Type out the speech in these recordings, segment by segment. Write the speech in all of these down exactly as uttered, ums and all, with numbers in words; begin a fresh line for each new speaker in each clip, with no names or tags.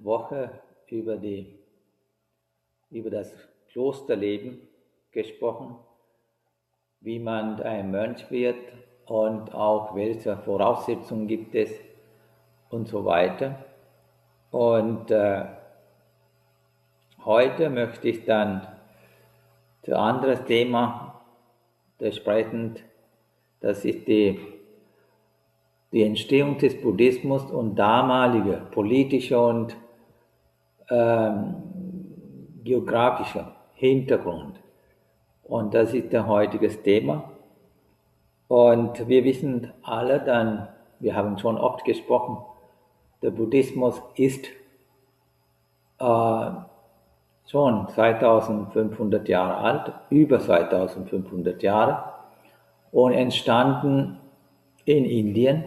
Woche über, die, über das Klosterleben gesprochen, wie man ein Mönch wird und auch welche Voraussetzungen gibt es und so weiter. Und äh, heute möchte ich dann zu ein anderes Thema besprechen, das ist die, die Entstehung des Buddhismus und damaliger politischer und ähm, geografischer Hintergrund. Und das ist der heutige Thema. Und wir wissen alle dann, wir haben schon oft gesprochen, der Buddhismus ist äh, schon zweitausendfünfhundert Jahre alt, über zweitausendfünfhundert Jahre und entstanden in Indien,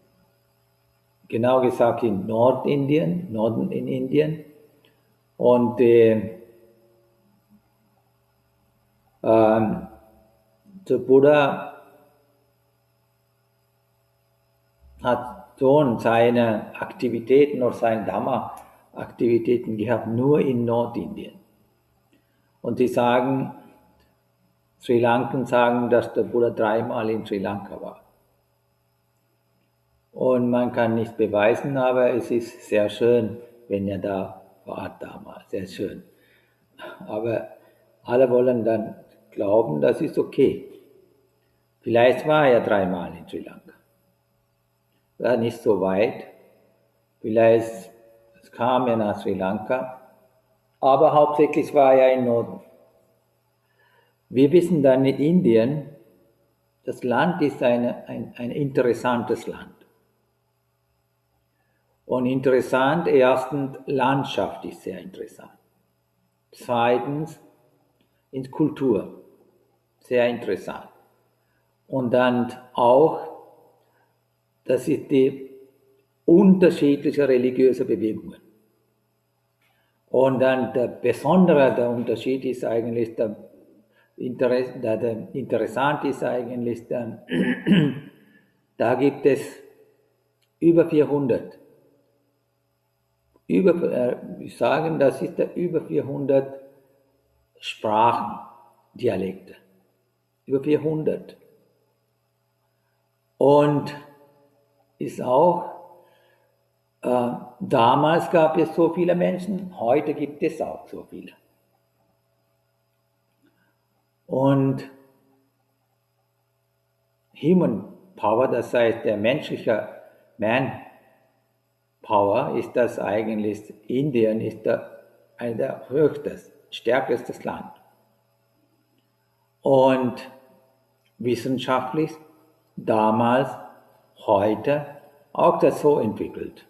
genau gesagt in Nordindien, Norden in Indien. Und äh, äh, der Buddha hat schon seine Aktivitäten oder seine Dhamma-Aktivitäten gehabt, nur in Nordindien. Und die sagen, Sri Lanken sagen, dass der Buddha dreimal in Sri Lanka war. Und man kann nicht beweisen, aber es ist sehr schön, wenn er da war damals, sehr schön. Aber alle wollen dann glauben, das ist okay. Vielleicht war er dreimal in Sri Lanka. War nicht so weit. Vielleicht kam er nach Sri Lanka. Aber hauptsächlich war er im Norden. Wir wissen dann in Indien, das Land ist eine, ein, ein interessantes Land. Und interessant, erstens, Landschaft ist sehr interessant. Zweitens, in Kultur, sehr interessant. Und dann auch, das ist die unterschiedliche religiöse Bewegungen. Und dann der besondere der Unterschied ist eigentlich, der, Interess, der, der interessant ist eigentlich, der, da gibt es über vierhundert. Über, äh, ich sage, das ist der über vierhundert Sprachen, Dialekte. Über vierhundert. Und ist auch, äh, damals gab es so viele Menschen, heute gibt es auch so viele. Und Human Power, das heißt der menschliche Manpower, ist das eigentlich, Indien ist der, ein der höchstes, stärkstes Land. Und wissenschaftlich, damals, heute, auch das so entwickelt.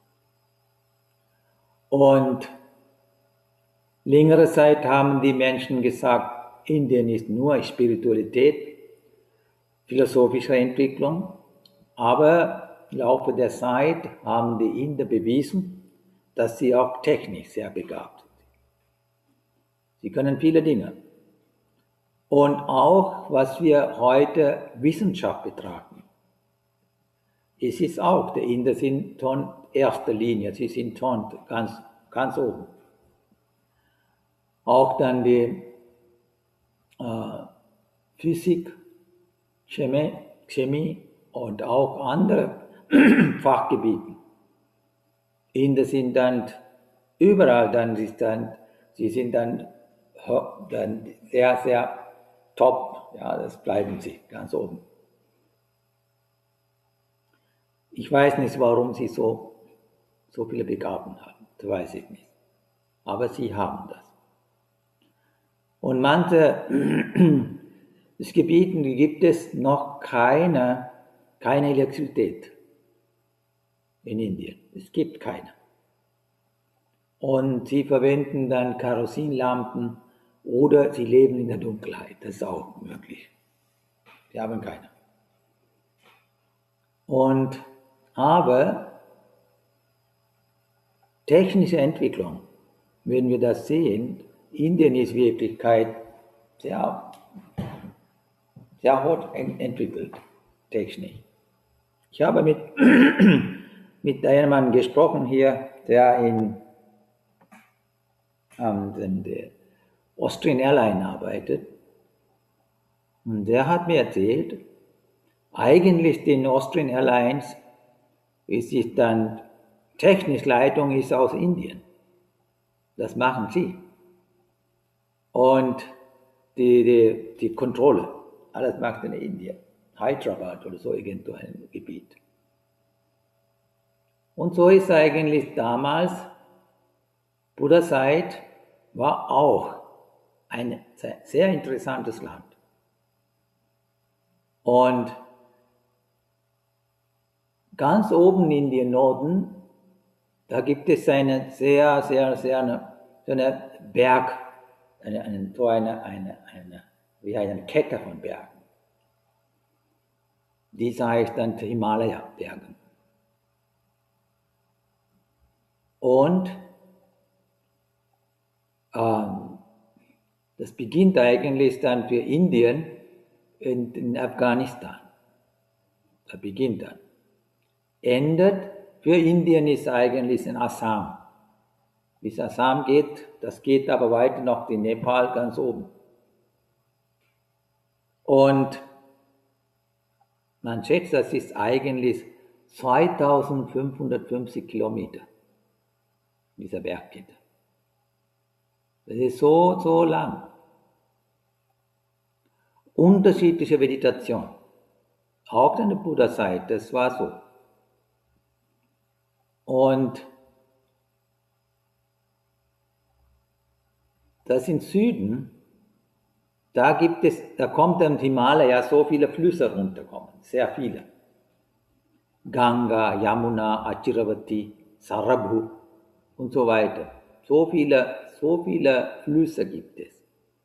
Und längere Zeit haben die Menschen gesagt, Indien ist nur Spiritualität, philosophische Entwicklung, aber im Laufe der Zeit haben die Inder bewiesen, dass sie auch technisch sehr begabt sind. Sie können viele Dinge. Und auch, was wir heute Wissenschaft betrachten, es ist auch, die Inder sind schon erster Linie, sie sind schon ganz, ganz oben. Auch dann die äh, Physik, Chemie, Chemie und auch andere Fachgebiete. Inder sind dann überall, dann ist dann, sie sind dann, dann sehr, sehr top, ja, das bleiben sie ganz oben. Ich weiß nicht, warum sie so, so viele Begabten haben, das weiß ich nicht. Aber sie haben das. Und manche Gebieten gibt es noch keine, keine Elektrizität in Indien. Es gibt keine. Und sie verwenden dann Kerosinlampen oder sie leben in der Dunkelheit. Das ist auch möglich. Sie haben keine. Und aber technische Entwicklung, wenn wir das sehen, Indien ist Wirklichkeit sehr, sehr hoch entwickelt, technisch. Ich habe mit, mit einem Mann gesprochen hier, der in an der Austrian Airlines arbeitet. Und der hat mir erzählt, eigentlich die Austrian Airlines ist es dann, technische Leitung ist aus Indien. Das machen sie. Und die, die, die Kontrolle, alles macht in Indien. Hyderabad oder so irgendwo ein Gebiet. Und so ist eigentlich damals, Buddha Zeit war auch ein sehr interessantes Land. Und ganz oben in den Norden, da gibt es eine sehr, sehr, sehr eine, so eine Berg, eine, eine, so eine, eine, eine, wie eine Kette von Bergen. Die heißt dann Himalaya-Berge. Und ähm, das beginnt eigentlich dann für Indien in, in Afghanistan. Da beginnt dann. Endet für Indien ist eigentlich in Assam. Bis Assam geht, das geht aber weiter noch in Nepal ganz oben. Und man schätzt, das ist eigentlich zweitausendfünfhundertfünfzig Kilometer, dieser Bergkette. Das ist so, so lang. Unterschiedliche Meditation. Auch in der Buddha-Zeit, das war so. Und das im Süden, da gibt es, da kommt im Himalaya so viele Flüsse runterkommen, sehr viele. Ganga, Yamuna, Achiravati, Sarabhu und so weiter. So viele, so viele Flüsse gibt es.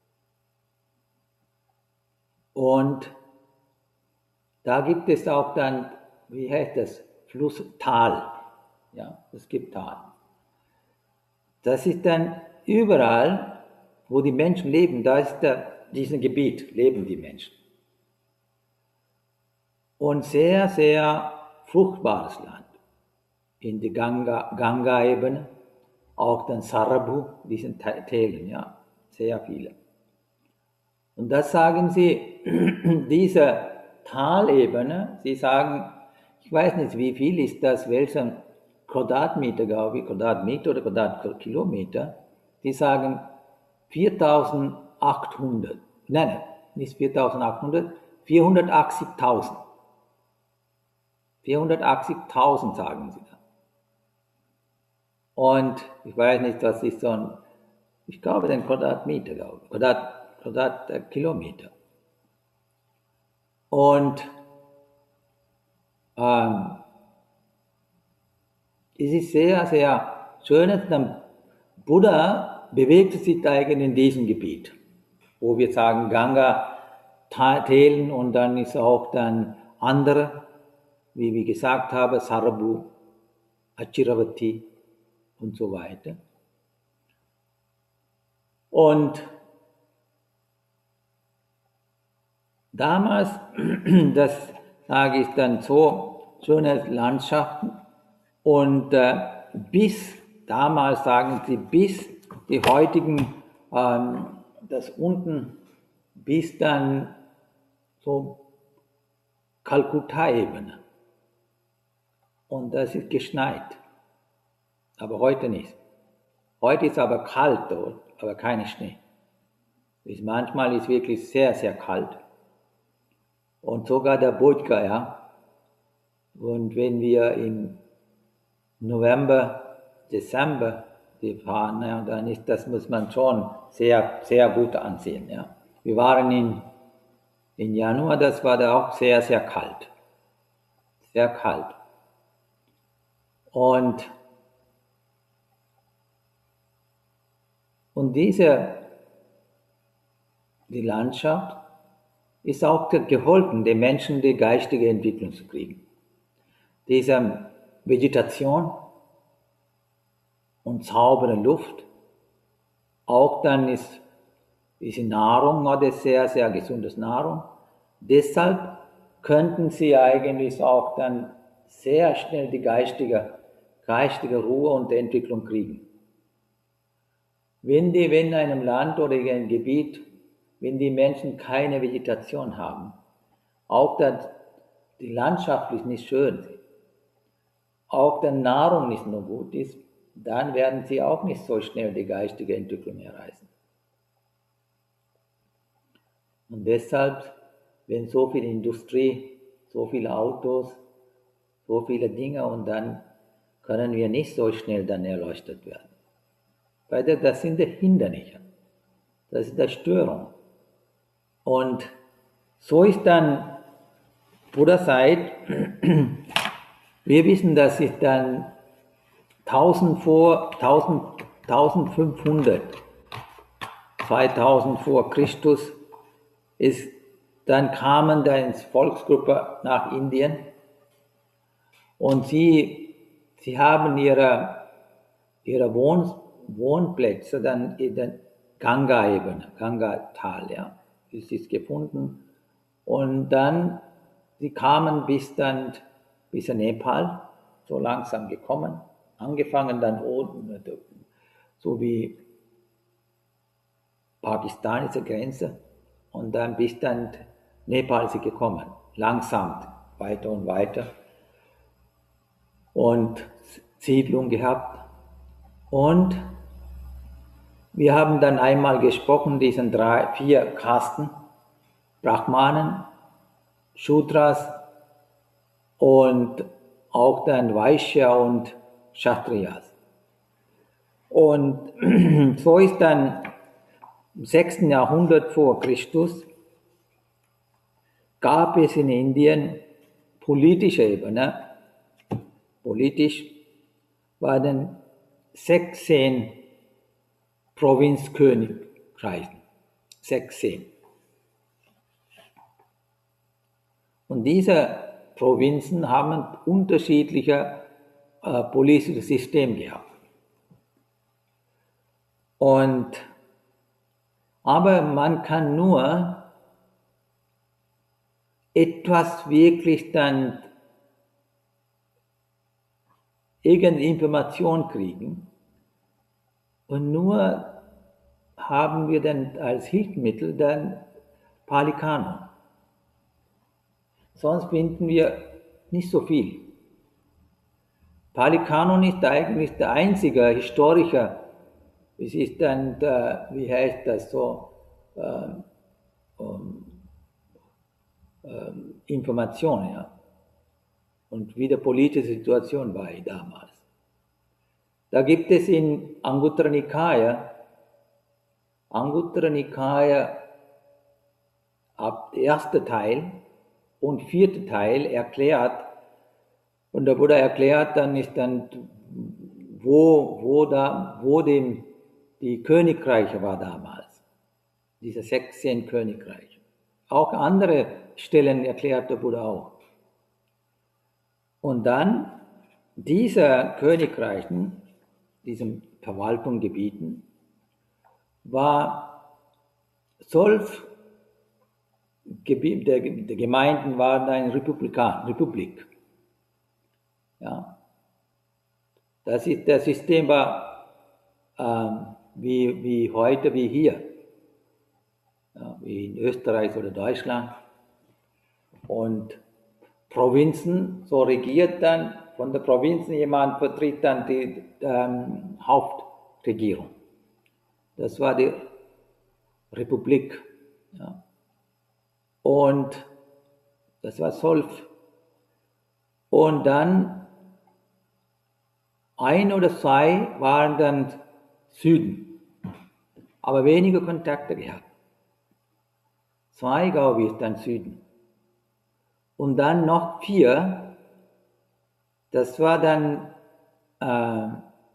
Und da gibt es auch dann, wie heißt das, Fluss Tal. Ja, es gibt Tal. Das ist dann überall, wo die Menschen leben, da ist der, diesem Gebiet leben die Menschen. Und sehr, sehr fruchtbares Land. In der Ganga, Ganga-Ebene, auch dann Sarabhu, diesen Tälern, ja, sehr viele. Und das sagen sie, diese Talebene, sie sagen, ich weiß nicht, wie viel ist das, welcher Quadratmeter, glaube ich, Quadratmeter oder Quadratkilometer, die sagen viertausendachthundert, nein, nein, nicht viertausendachthundert, vierhundertachtzigtausend. vierhundertachtzigtausend sagen sie da. Und ich weiß nicht, das ist so ein, ich glaube, ein Quadratmeter, glaube ich, Quadrat, Quadratkilometer. Und ähm, es ist sehr, sehr schön, der Buddha bewegt sich eigentlich in diesem Gebiet, wo wir sagen Ganga, Tälen und dann ist auch dann andere, wie wir gesagt haben, Sarabhu, Achiravati und so weiter. Und damals, das sage ich dann so, schöne Landschaften und äh, bis, damals sagen sie, bis die heutigen, ähm, das unten, bis dann so Kalkutta-Ebene. Und das ist geschneit. Aber heute nicht. Heute ist aber kalt dort, aber kein Schnee. Ist manchmal ist wirklich sehr, sehr kalt. Und sogar der Bodh Gaya. Und wenn wir im November, Dezember die fahren, ja, dann ist das, muss man schon sehr, sehr gut ansehen. Ja. Wir waren in, in Januar, das war da auch sehr, sehr kalt. Sehr kalt. Und, und diese, die Landschaft ist auch geholfen, den Menschen die geistige Entwicklung zu kriegen. Diese Vegetation und saubere Luft, auch dann ist diese Nahrung, oder sehr, sehr gesundes Nahrung. Deshalb könnten sie eigentlich auch dann sehr schnell die geistige, geistige Ruhe und Entwicklung kriegen. wenn, die, wenn in einem Land oder in einem Gebiet, wenn die Menschen keine Vegetation haben, auch dass die landschaftlich nicht schön sind, auch die Nahrung nicht nur gut ist, dann werden sie auch nicht so schnell die geistige Entwicklung erreichen. Und deshalb, wenn so viel Industrie, so viele Autos, so viele Dinge, und dann können wir nicht so schnell dann erleuchtet werden. Weil das sind die Hindernisse, das ist die Störung. Und so ist dann Buddha-Zeit, wir wissen, dass es dann tausend vor, tausend, eintausendfünfhundert, zweitausend vor Christus ist, dann kamen da ins Volksgruppe nach Indien und sie, sie haben ihre, ihre Wohn, Wohnplätze dann in der Ganga-Ebene, Ganga-Tal, ja, ist es gefunden. Und dann, sie kamen bis dann, bis in Nepal, so langsam gekommen, angefangen dann oben, so wie pakistanische Grenze, und dann bis dann Nepal sie gekommen, langsam weiter und weiter und Siedlung gehabt. Und wir haben dann einmal gesprochen, diesen drei, vier Kasten, Brahmanen, Shudras und auch dann Vaishya und Kshatriyas. Und so ist dann im sechsten Jahrhundert vor Christus gab es in Indien politische Ebene, politisch waren sechzehn Provinzkönigreiche, sechzehn. Und diese Provinzen haben unterschiedliche äh, politische Systeme gehabt. Und, aber man kann nur etwas wirklich dann irgendeine Information kriegen, und nur haben wir dann als Hilfsmittel dann Pali Canon. Sonst finden wir nicht so viel. Pali Canon ist eigentlich der einzige historische, es ist dann, der, wie heißt das so, ähm, um, ähm, Information, ja. Und wie die politische Situation war damals. Da gibt es in Anguttara Nikaya, Anguttara Nikaya, ab erster Teil und vierter Teil erklärt, und der Buddha erklärt dann, ist dann, wo, wo da, wo dem, die Königreiche war damals, diese sechzehn Königreiche. Auch andere Stellen erklärt der Buddha auch. Und dann diese Königreichen, diesen Verwaltungsgebieten, war zwölf Gebiete der, der Gemeinden waren eine Republikan, Republik. Ja. Das, ist, das System war ähm, wie, wie heute, wie hier, ja, wie in Österreich oder Deutschland. Und Provinzen, so regiert dann, von der Provinzen jemand vertritt dann die ähm, Hauptregierung. Das war die Republik. Ja. Und das war zwölf. Und dann ein oder zwei waren dann Süden, aber wenige Kontakte gehabt. Zwei, glaube ich, dann Süden. Und dann noch vier, das war dann äh,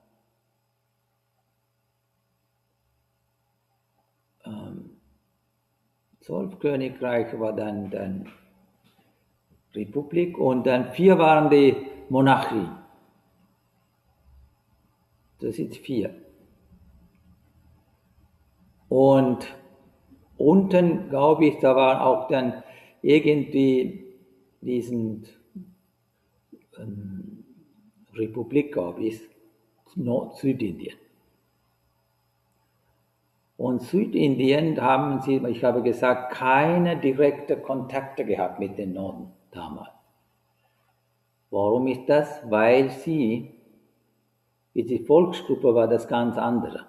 ähm, zwölf Königreiche war dann, dann Republik, und dann vier waren die Monarchie. Das sind vier. Und unten, glaube ich, da war auch dann irgendwie diesen ähm, Republik, glaube ich, Nord-Südindien. Und Südindien haben sie, ich habe gesagt, keine direkten Kontakte gehabt mit dem Norden damals. Warum ist das? Weil sie, diese Volksgruppe war das ganz andere.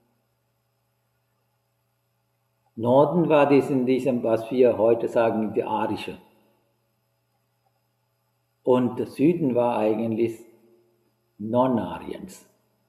Norden war diesen, diesem, was wir heute sagen, die Arische. Und der Süden war eigentlich Non-Ariens.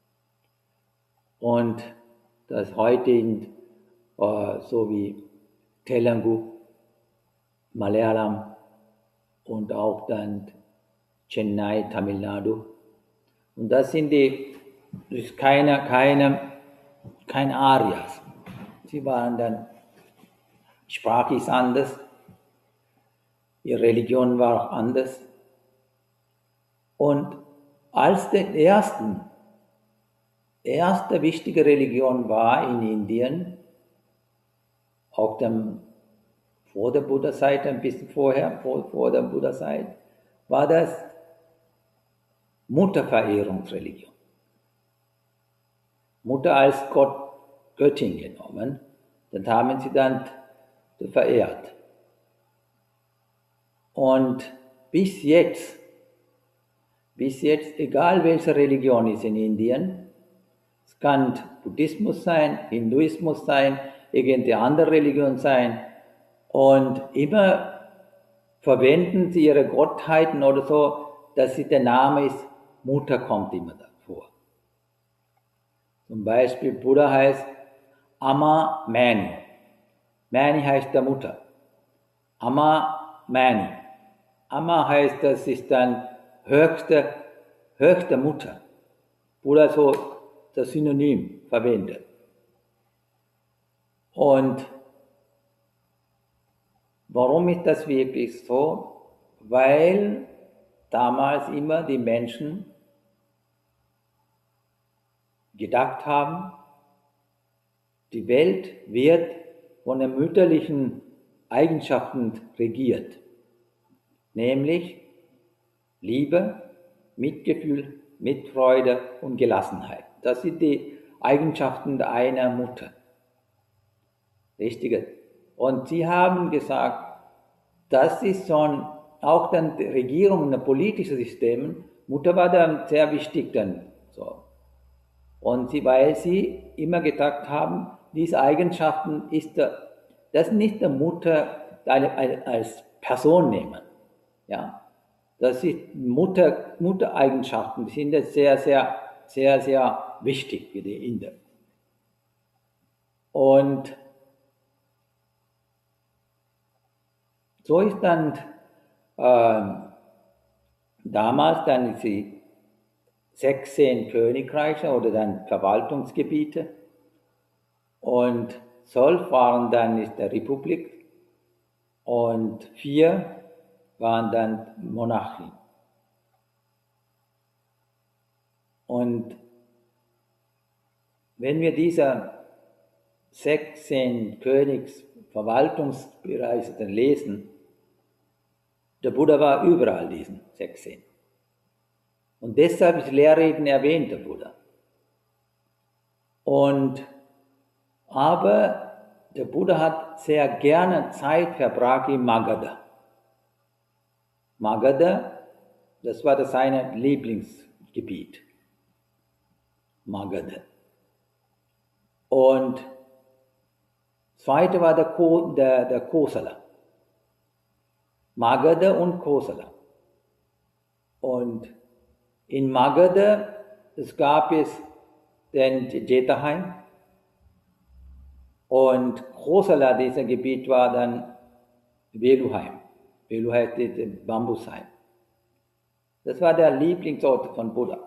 Und das heute in, äh, so wie Telugu, Malayalam und auch dann Chennai, Tamil Nadu. Und das sind die, das ist keine, keine, kein Aryas. Sie waren dann, Sprache ist anders, ihre Religion war auch anders. Und als der ersten, erste wichtige Religion war in Indien, auch dem, vor der Buddha-Zeit, ein bisschen vorher, vor, vor der Buddha-Zeit, war das Mutterverehrungsreligion. Mutter als Gott, Göttin genommen, dann haben sie dann verehrt. Und bis jetzt, bis jetzt, egal welche Religion ist in Indien, es kann Buddhismus sein, Hinduismus sein, irgendeine andere Religion sein, und immer verwenden sie ihre Gottheiten oder so, dass sie, der Name ist, Mutter kommt immer davor. Zum Beispiel Buddha heißt Amma Mani. Mani heißt der Mutter. Amma Mani. Amma heißt, das ist dann höchste, höchste Mutter. Buddha so das Synonym verwendet. Und warum ist das wirklich so? Weil damals immer die Menschen gedacht haben, die Welt wird von den mütterlichen Eigenschaften regiert, nämlich Liebe, Mitgefühl, Mitfreude und Gelassenheit. Das sind die Eigenschaften einer Mutter. Richtig. Und sie haben gesagt, das ist schon auch dann die Regierung und das politische System, Mutter war dann sehr wichtig dann so. Und sie, weil sie immer gedacht haben, diese Eigenschaften ist der, das nicht der Mutter als Person nehmen, ja. Das ist Mutter, Muttereigenschaften, die sind jetzt sehr, sehr, sehr, sehr wichtig für die Inder. Und so ist dann äh, damals dann die sechzehn Königreiche oder dann Verwaltungsgebiete und zwölf waren dann in der Republik und vier waren dann Monarchien. Und wenn wir diese sechzehn Königsverwaltungsbereiche lesen, der Buddha war überall diesen sechzehn. Und deshalb ist Lehrreden erwähnt, der Buddha. Und, aber der Buddha hat sehr gerne Zeit verbracht in Magadha. Magadha, das war das seine Lieblingsgebiet. Magadha. Und zweite war der, Ko, der, der Kosala. Magadha und Kosala. Und in Magadha, es gab es den Jetaheim und Kosala, dieser Gebiet war dann Veluheim. Velu heißt das Bambusheim. Das war der Lieblingsort von Buddha.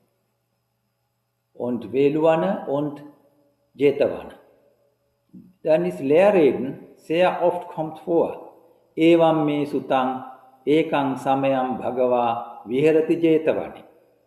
Und Veluwana und Jetavana. Dann ist Lehrreden, sehr oft kommt vor. Evam me sutang ekang samayam bhagava viharati jetavani.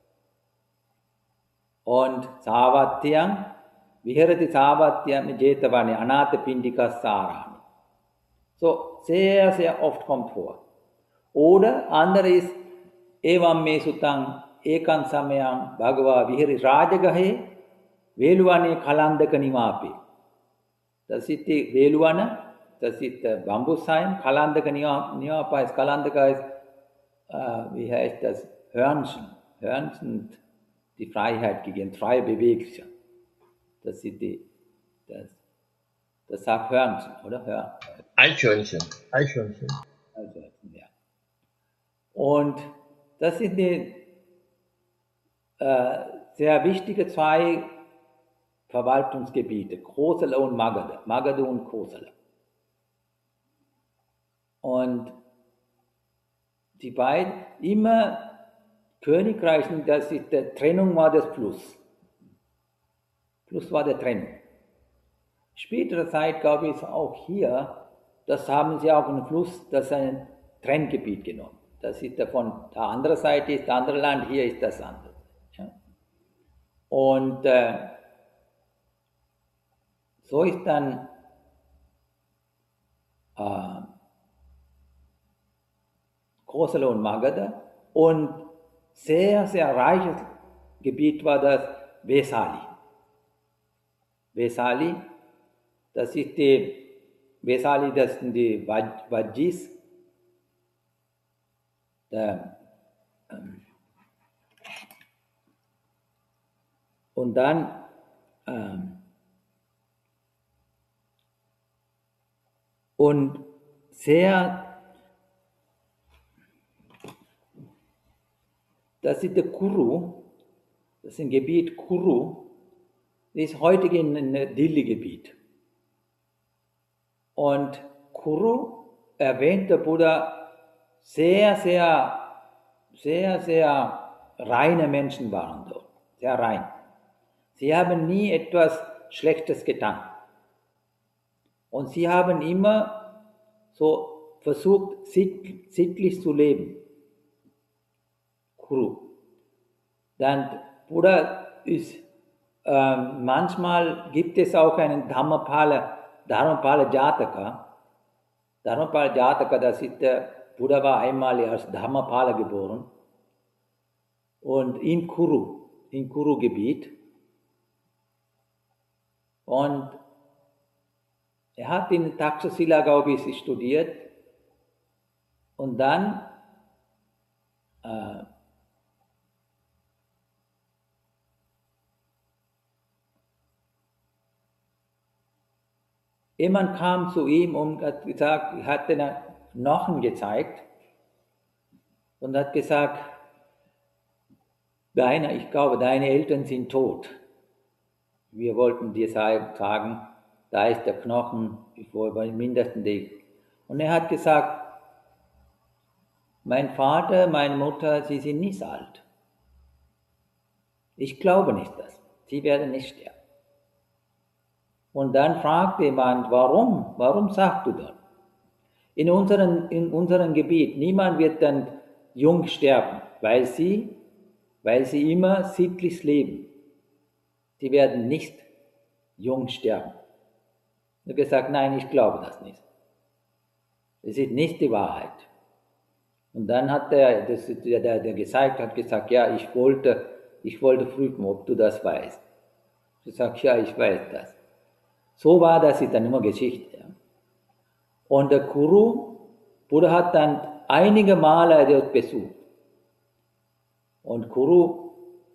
Und Savatyam viharati Savatyam jetavani anatha pindika sarami. So, sehr, sehr oft kommt vor. Oder andere ist Evam me sutang ekang samayam bhagava vihari rajagahe veluvane kalandaka nivapi. Das ist die Veluwana, das ist der Bambusheim, Kalandaka Nyapa ist Kalandaka ist, äh, wie heißt das, Hörnchen. Hörnchen, die Freiheit gegeben, freie Bewegung. Das ist die, das, das sagt Hörnchen, oder? Hör.
Eichhörnchen. Eichhörnchen.
Also, ja. Und das sind die äh, sehr wichtige zwei Verwaltungsgebiete, Kosala und Magadha, Magadha und Kosala. Und die beiden, immer Königreichen, das ist der Trennung war das Plus. Plus war der Trennung. Spätere Zeit gab es auch hier, das haben sie auch einen Fluss, das ist ein Trenngebiet genommen. Das ist davon, der andere Seite ist das andere Land, hier ist das andere. Ja. Und äh, so ist dann äh, Kosala und Magadha und sehr, sehr reiches Gebiet war das Vesali. Vesali, das ist die, Vesali, das sind die Vajjis, der, ähm, und dann ähm, und sehr, das ist der Kuru, das ist ein Gebiet Kuru, das ist heute ein Delhi-Gebiet. Und Kuru erwähnt der Buddha sehr, sehr, sehr, sehr reine Menschen waren dort, sehr rein. Sie haben nie etwas Schlechtes getan. Und sie haben immer so versucht, sittlich zu leben. Kuru. Dann Buddha ist, äh, manchmal gibt es auch einen Dhammapala, Dharmapala Jataka. Dharmapala Jataka, das ist der, Buddha war einmal als Dhammapala geboren. Und in Kuru, im Kuru-Gebiet. Und er hat in Takshasila, glaube ich, studiert. Und dann äh, jemand kam zu ihm und hat gesagt, hat den Knochen gezeigt und hat gesagt, deine, ich glaube, deine Eltern sind tot. Wir wollten dir sagen, da ist der Knochen, ich wollte mindestens die. Und er hat gesagt, mein Vater, meine Mutter, sie sind nicht alt. Ich glaube nicht das. Sie werden nicht sterben. Und dann fragt jemand, warum? Warum sagst du das? In unserem, in unserem Gebiet, niemand wird dann jung sterben, weil sie, weil sie immer sittlich leben. Sie werden nicht jung sterben. Ich habe gesagt, nein, ich glaube das nicht. Es ist nicht die Wahrheit. Und dann hat der, das, der, der, der gezeigt hat, gesagt, ja, ich wollte, ich wollte prüfen, ob du das weißt. Ich sage, ja, ich weiß das. So war das dann immer Geschichte. Ja. Und der Kuru, Buddha hat dann einige Male dort besucht. Und Kuru,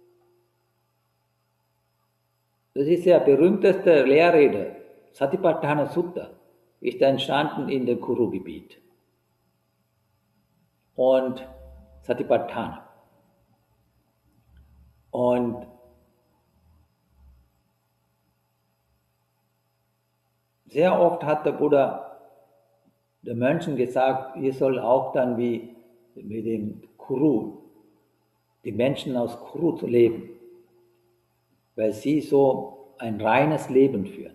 das ist der berühmteste Lehrrede, Satipatthana Sutta, ist entstanden in dem Kuru-Gebiet. Und Satipatthana. Und sehr oft hat der Buddha den Mönchen gesagt, ihr sollt auch dann wie mit dem Kuru, die Menschen aus Kuru zu leben, weil sie so ein reines Leben führen.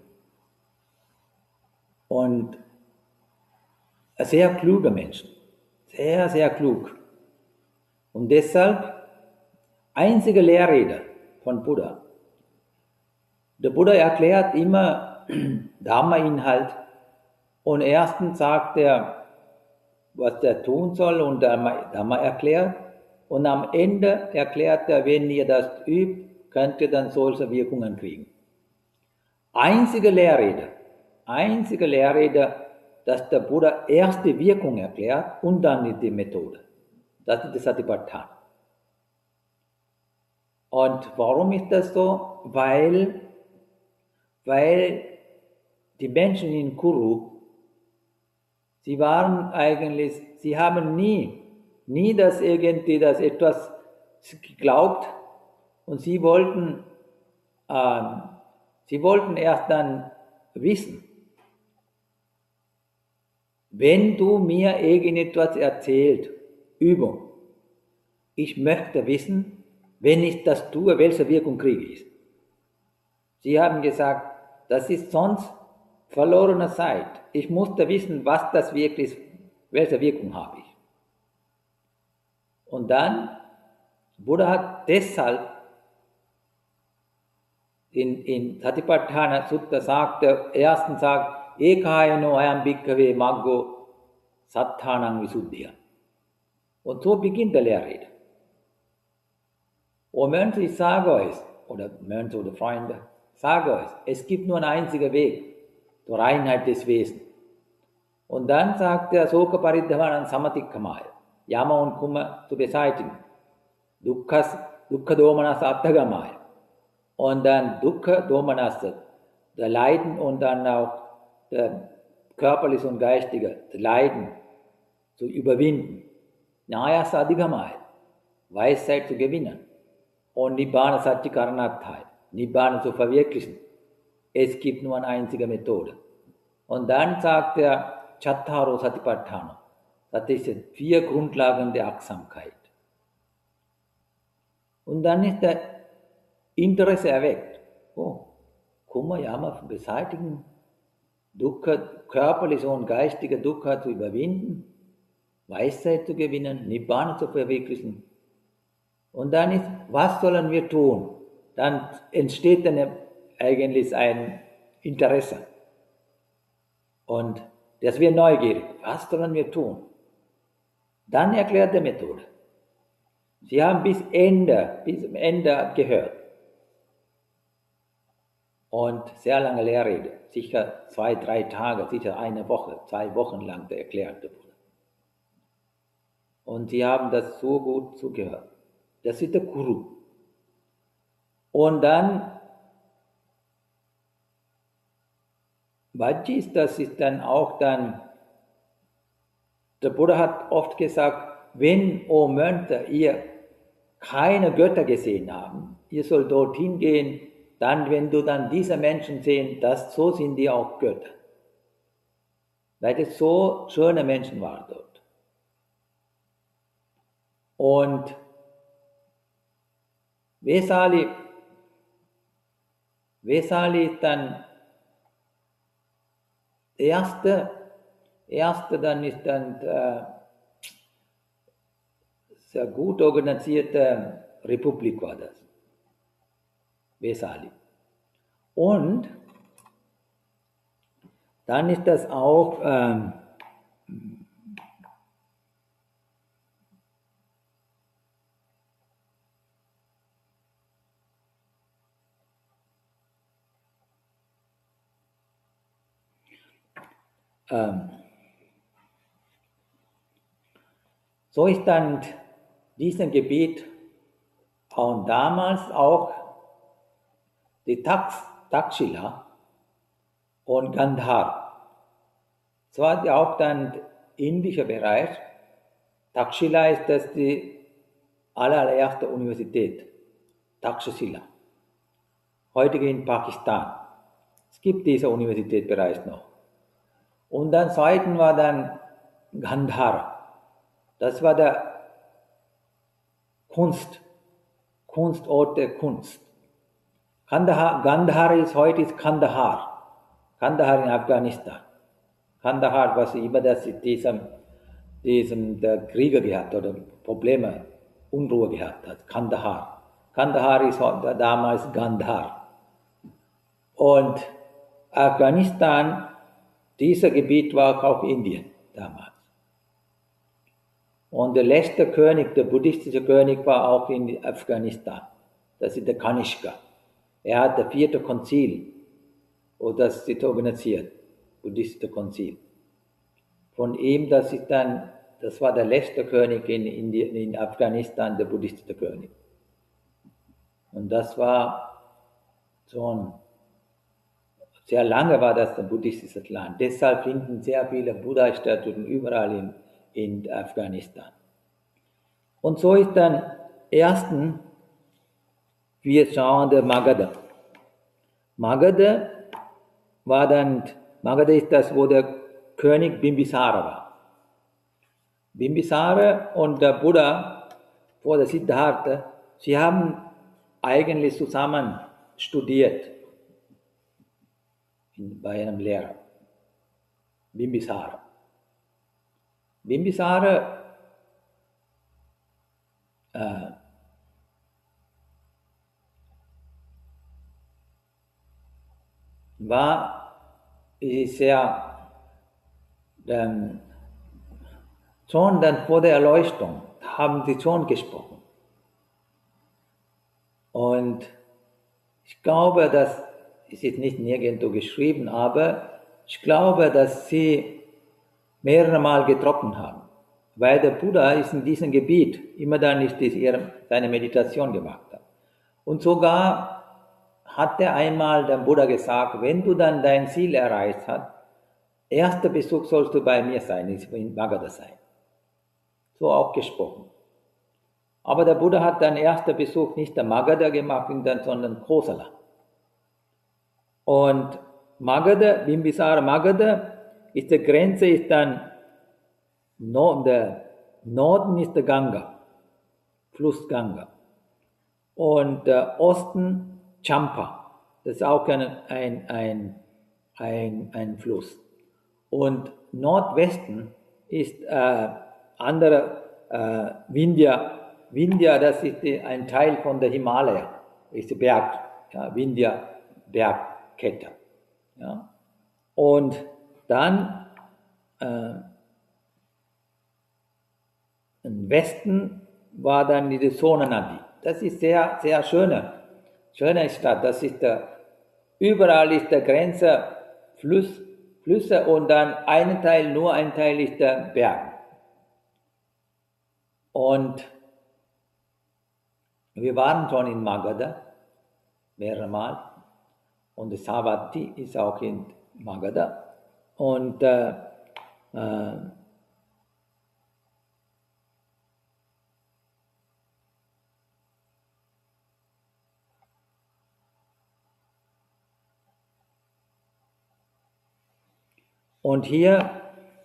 Und sehr kluge Menschen, sehr, sehr klug. Und deshalb einzige Lehrrede von Buddha. Der Buddha erklärt immer Dharma-Inhalt und erstens sagt er, was er tun soll und Dharma erklärt und am Ende erklärt er, wenn ihr das übt, könnt ihr dann solche Wirkungen kriegen. Einzige Lehrrede, einzige Lehrrede, dass der Buddha erst die Wirkung erklärt und dann die Methode. Das ist das Satipatthana. Und warum ist das so? Weil, weil die Menschen in Kuru, sie waren eigentlich, sie haben nie, nie das irgendwie, das etwas geglaubt und sie wollten, ähm, sie wollten erst dann wissen. Wenn du mir irgendetwas erzählst, Übung, ich möchte wissen, wenn ich das tue, welche Wirkung kriege ich. Sie haben gesagt, das ist sonst verlorene Zeit. Ich musste wissen, was das wirklich ist, welche Wirkung habe ich. Und dann, Buddha hat deshalb in, in Satipatthana Sutta sagt, der ersten sagt, Ekayano ayam bhikkhave maggo satthanang visuddhya. Und so beginnt der Lehrrede. Und Mönche, ich sage euch, oder Mönche oder Freunde, sage euch, es gibt nur einen einzigen Weg zur Reinheit des Wesens. Und dann sagt der Soka Paridhavanam Samatikkamaya, Jammer und Kummer zu beseitigen. Dukkhas, Dukkha Domanas Abtagamaya. Und dann Dukkha Domanas, der Leiden und dann auch der körperliche und geistige Leiden zu überwinden. Nyasa Adhigamaya, Weisheit zu gewinnen. Und Nibbana Satchikaranathai, Nibbana zu verwirklichen. Es gibt nur eine einzige Methode. Und dann sagt er Chattaro Satipatthana. Das sind vier Grundlagen der Achtsamkeit. Und dann ist der Interesse erweckt. Oh, Kummer, Jammer beseitigen, Dukkha, körperliche und geistige Dukkha zu überwinden, Weisheit zu gewinnen, Nibbana zu verwirklichen. Und dann ist, was sollen wir tun? Dann entsteht dann eigentlich ein Interesse. Und das wird neugierig. Was sollen wir tun? Dann erklärt er Methode. Sie haben bis Ende, bis zum Ende gehört. Und sehr lange Lehrrede, sicher zwei, drei Tage, sicher eine Woche, zwei Wochen lang erklärte wurde. Und sie haben das so gut zugehört. Das ist der Guru. Und dann Vajjis, das ist dann auch dann, der Buddha hat oft gesagt, wenn, o Mönche, ihr keine Götter gesehen habt, ihr sollt dorthin gehen, dann, wenn du dann diese Menschen sehen, das, so sind die auch Götter. Weil es so schöne Menschen waren dort. Und Vesali, Vesali ist dann der erste, erste dann ist dann äh, sehr gut organisierte Republik war das. Vesali. Und dann ist das auch ähm, ähm, so ist dann diesem Gebiet und damals auch die Tax, Takshila und Gandhar. So hat ja auch dann indischer Bereich. Takshila ist das die allererste Universität, Takshashila. Heute in Pakistan. Es gibt diese Universität bereits noch. Und dann zweiten war dann Gandhar. Das war der Kunst, Kunstort der Kunst. Kandahar, Gandhar ist heute ist Kandahar. Kandahar in Afghanistan. Kandahar, was immer das diesem, diesem der Krieger gehabt oder Probleme, Unruhe gehabt hat. Kandahar. Kandahar ist damals Gandhar. Und Afghanistan, dieses Gebiet war auch Indien damals. Und der letzte König, der buddhistische König, war auch in Afghanistan. Das ist der Kanishka. Er hat das vierte Konzil, und das ist organisiert. buddhistische Konzil. Von ihm, das ist dann, das war der letzte König in, Indien, in Afghanistan, der buddhistische König. Und das war schon, sehr lange war das ein buddhistisches Land. Deshalb finden sehr viele Buddha-Statuen überall in, in Afghanistan. Und so ist dann ersten, wir schauen der Magadha. Magadha war dann, Magadha ist das, wo der König Bimbisara war. Bimbisara und der Buddha vor der Siddhartha, sie haben eigentlich zusammen studiert bei einem Lehrer, Bimbisara. Bimbisara äh, war sehr ähm, schon dann vor der Erleuchtung haben sie schon gesprochen. Und ich glaube, dass, es ist nicht nirgendwo geschrieben, aber ich glaube, dass sie mehrere Mal getroffen haben. Weil der Buddha ist in diesem Gebiet immer dann nicht seine Meditation gemacht hat. Und sogar hat er einmal dem Buddha gesagt, wenn du dann dein Ziel erreicht hast, erster Besuch sollst du bei mir sein, in Magadha sein. So auch gesprochen. Aber der Buddha hat dann erster Besuch nicht der Magadha gemacht, sondern Kosala. Und Magadha, Bimbisara Magadha, ist die Grenze, ist dann no, der Norden ist der Ganga, Fluss Ganga. Und der Osten Champa, das ist auch ein, ein, ein, ein, ein Fluss. Und Nordwesten ist äh, andere äh, Vindhya. Vindhya, das ist die, ein Teil von der Himalaya, ist der Berg, ja, Vindhya Bergkette. Ja. Und dann äh, im Westen war dann die Sona Nadi. Das ist sehr, sehr schöne, schöne Stadt. Das ist der, überall ist der Grenze Fluss, Flüsse und dann ein Teil, nur ein Teil ist der Berg. Und wir waren schon in Magadha mehrere Mal und Savatthi ist auch in Magadha. Und äh, äh, und hier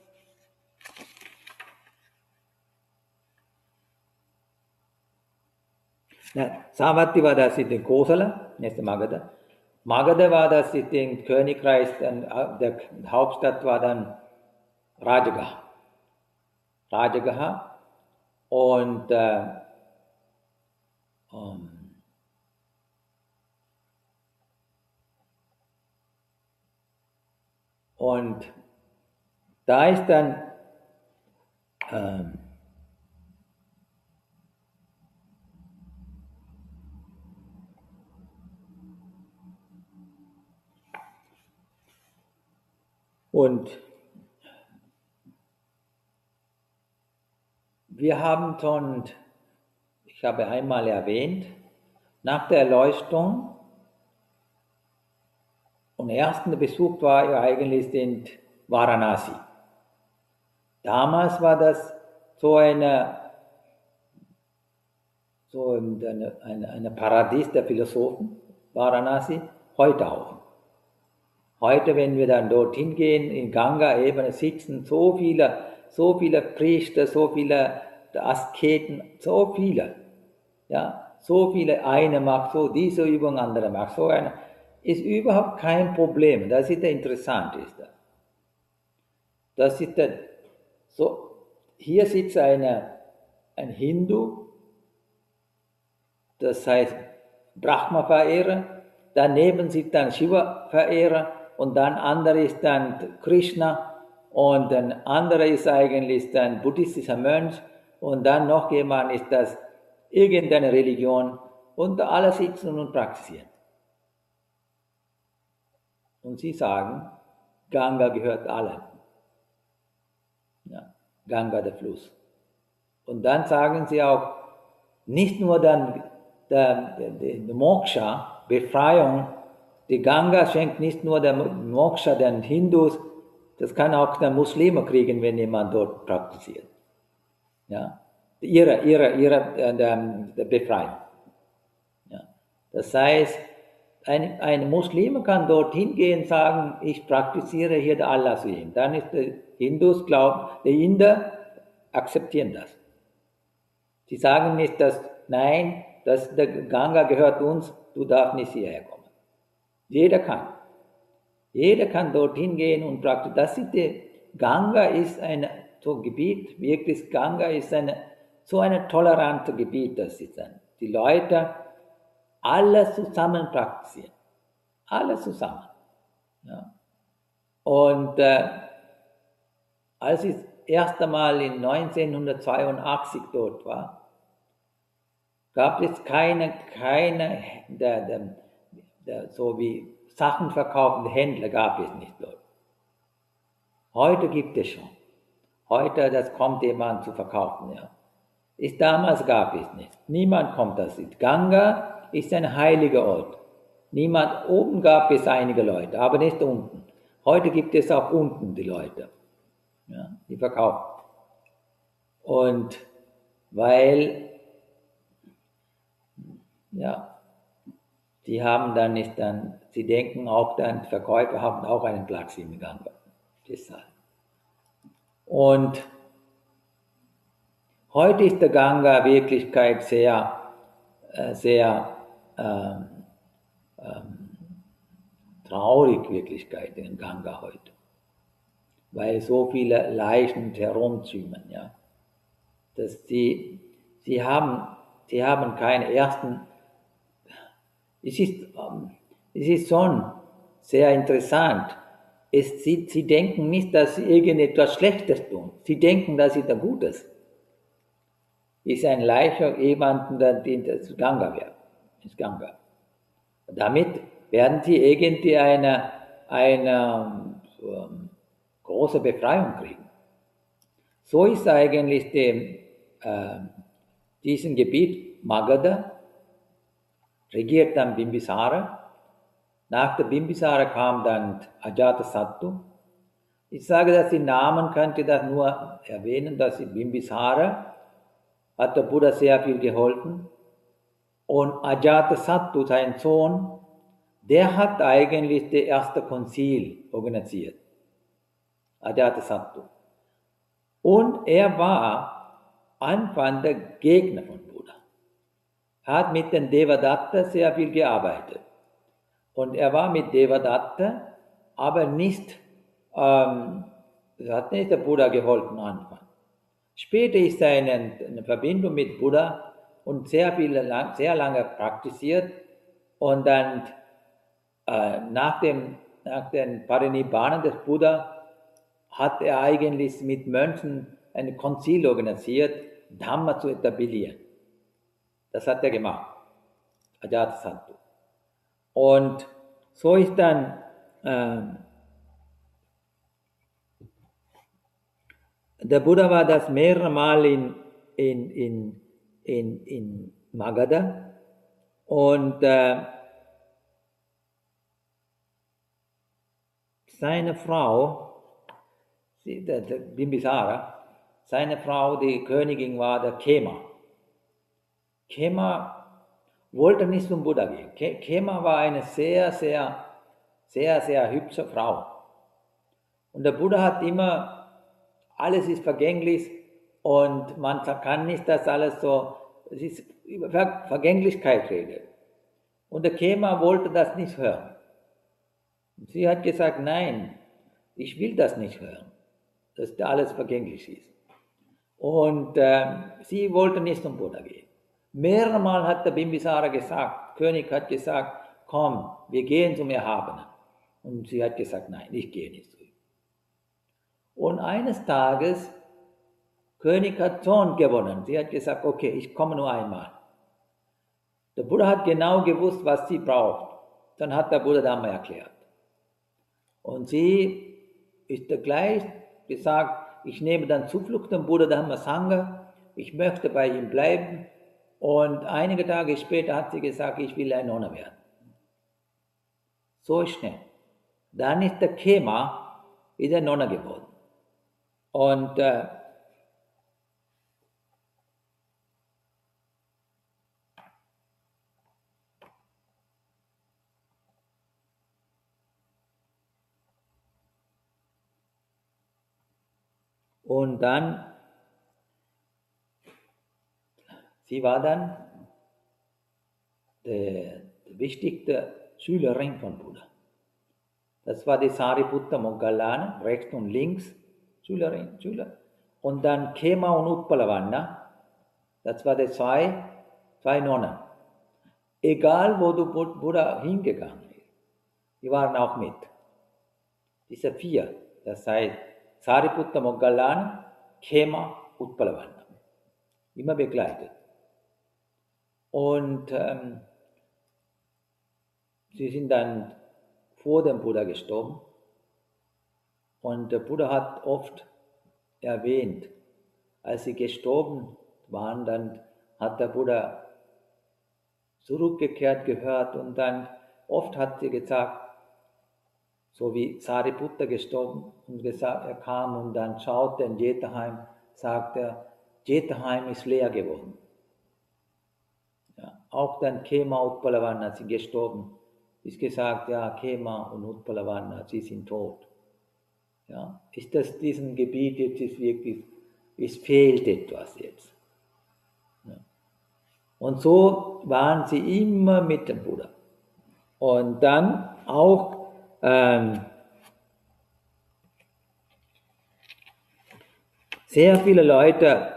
na, Savatthi war das in Kosala, nächste Magadha. Magadha war das in dem Königreich, der Hauptstadt war dann Rajagaha. Rajagaha und äh, um, und da ist dann ähm, und wir haben schon, ich habe einmal erwähnt, nach der Erleuchtung und ersten Besuch war ja eigentlich in Varanasi. Damals war das so eine, so eine, eine, eine Paradies der Philosophen, Varanasi, heute auch. Heute, wenn wir dann dorthin gehen, in Ganga-Ebene sitzen, so viele, so viele Priester, so viele Asketen, so viele, ja, so viele, eine macht so diese Übung, andere macht so eine, ist überhaupt kein Problem. Das ist der Interessante. Ist das. Das ist der, so, hier sitzt eine, ein Hindu, das heißt Brahma-Verehrer, daneben sitzt dann Shiva-Verehrer und dann andere ist dann Krishna und ein anderer ist eigentlich dann buddhistischer Mönch und dann noch jemand ist das irgendeine Religion und alle sitzen und praktizieren. Und sie sagen, Ganga gehört allen. Ja, Ganga, der Fluss. Und dann sagen sie auch, nicht nur dann der, der, der Moksha, Befreiung, die Ganga schenkt nicht nur der Moksha den Hindus, das kann auch der Muslime kriegen, wenn jemand dort praktiziert. Ja, ihre, ihre, ihre äh, der, der Befreiung. Ja. Das heißt, ein, ein Muslim kann dorthin gehen und sagen, ich praktiziere hier Allah sehen. Dann ist der Hindus glauben, die Inder akzeptieren das. Sie sagen nicht, dass, nein, das, der Ganga gehört uns, du darfst nicht hierher kommen. Jeder kann. Jeder kann dorthin gehen und praktizieren. Das ist die, Ganga ist ein so Gebiet, wirklich Ganga ist eine, so ein tolerantes Gebiet, das ist ein. Die Leute alles zusammen praktizieren. Alles zusammen. Ja. Und äh, als ich das erste Mal in neunzehnhundertzweiundachtzig dort war, gab es keine, keine der, der, der, so wie Sachen verkaufende Händler gab es nicht dort. Heute gibt es schon. Heute, das kommt jemand zu verkaufen. Ja. Ist, damals gab es nicht. Niemand kommt das sieht. Ganga ist ein heiliger Ort. Niemand, oben gab es einige Leute, aber nicht unten. Heute gibt es auch unten die Leute, ja, die verkaufen. Und weil, ja, die haben dann nicht dann, sie denken auch dann, Verkäufer haben auch einen Platz im Ganga. Deshalb. Und heute ist der Ganga Wirklichkeit sehr, äh, sehr ähm, ähm, traurig Wirklichkeit in Ganga heute, weil so viele Leichen herumschwimmen, ja. Dass die, sie haben, sie haben keine ersten. Es ist, ähm, es ist schon sehr interessant. Es, sie, sie denken nicht, dass sie irgendetwas Schlechtes tun. Sie denken, dass sie da Gutes. Ist ein Leicher jemanden, der das Ganga wäre. Ist Ganga. Damit werden sie irgendwie eine, eine um, große Befreiung kriegen. So ist eigentlich dem, äh, diesen Gebiet Magadha, regiert dann Bimbisara. Nach der Bimbisara kam dann Ajatasattu. Ich sage, dass die Namen könnte das nur erwähnen, dass Bimbisara hat der Buddha sehr viel geholfen. Und Ajatasattu, sein Sohn, der hat eigentlich das erste Konzil organisiert. Ajatasattu. Und er war Anfang der Gegner von Buddha. Er hat mit den Devadatta sehr viel gearbeitet. Und er war mit Devadatta, aber nicht, ähm, hat nicht der Buddha geholfen am Anfang. Später ist er in eine Verbindung mit Buddha und sehr, viel, sehr lange praktiziert. Und dann äh, nach dem, nach dem Parinibbanan des Buddha hat er eigentlich mit Mönchen ein Konzil organisiert, Dhamma zu etablieren. Das hat er gemacht, Ajatasattu. Und so ist dann äh, der Buddha war das mehrere Mal in, in, in, in, in Magadha und äh, seine Frau, sie, der, der Bimbisara, seine Frau, die Königin war der Kema. Kema wollte nicht zum Buddha gehen. Kema war eine sehr, sehr, sehr, sehr hübsche Frau. Und der Buddha hat immer, alles ist vergänglich und man kann nicht das alles so, es ist über Vergänglichkeit redet. Und der Kema wollte das nicht hören. Und sie hat gesagt, nein, ich will das nicht hören, dass alles vergänglich ist. Und äh, sie wollte nicht zum Buddha gehen. Mehrere Mal hat der Bimbisara gesagt, König hat gesagt, komm, wir gehen zum Erhabenen. Und sie hat gesagt, nein, ich gehe nicht zu ihm. Und eines Tages, König hat Zorn gewonnen. Sie hat gesagt, okay, ich komme nur einmal. Der Buddha hat genau gewusst, was sie braucht. Dann hat der Buddha Dhamma erklärt. Und sie ist er gleich gesagt, ich nehme dann Zuflucht zum Buddha Dhamma Sangha, ich möchte bei ihm bleiben. Und einige Tage später hat sie gesagt, ich will ein Nonne werden. So schnell. Dann ist der Kema wieder Nonne geworden. Und äh, Und dann, sie war dann die, die wichtigste Schülerin von Buddha. Das war die Sariputta Moggallana, rechts und links, Schülerin, Schüler. Und dann Kema und Utpalavanna, das war die zwei, zwei Nonnen. Egal, wo du Buddha hingegangen ist, die waren auch mit. Diese vier, das heißt Sariputta Moggallana, Kema, Utpalavanna. Immer begleitet. Und ähm, sie sind dann vor dem Buddha gestorben. Und der Buddha hat oft erwähnt, als sie gestorben waren, dann hat der Buddha zurückgekehrt gehört und dann oft hat sie gesagt, so wie Sariputta gestorben und gesagt, er kam und dann schaute in Jetaheim, sagt er, Jetaheim ist leer geworden. Ja, auch dann Kema und Utpalavanna sind gestorben. Ist gesagt, ja, Kema und Utpalavanna, sie sind tot. Ja, ist das diesem Gebiet jetzt ist wirklich, es fehlt etwas jetzt. Ja. Und so waren sie immer mit dem Buddha. Und dann auch ähm, sehr viele Leute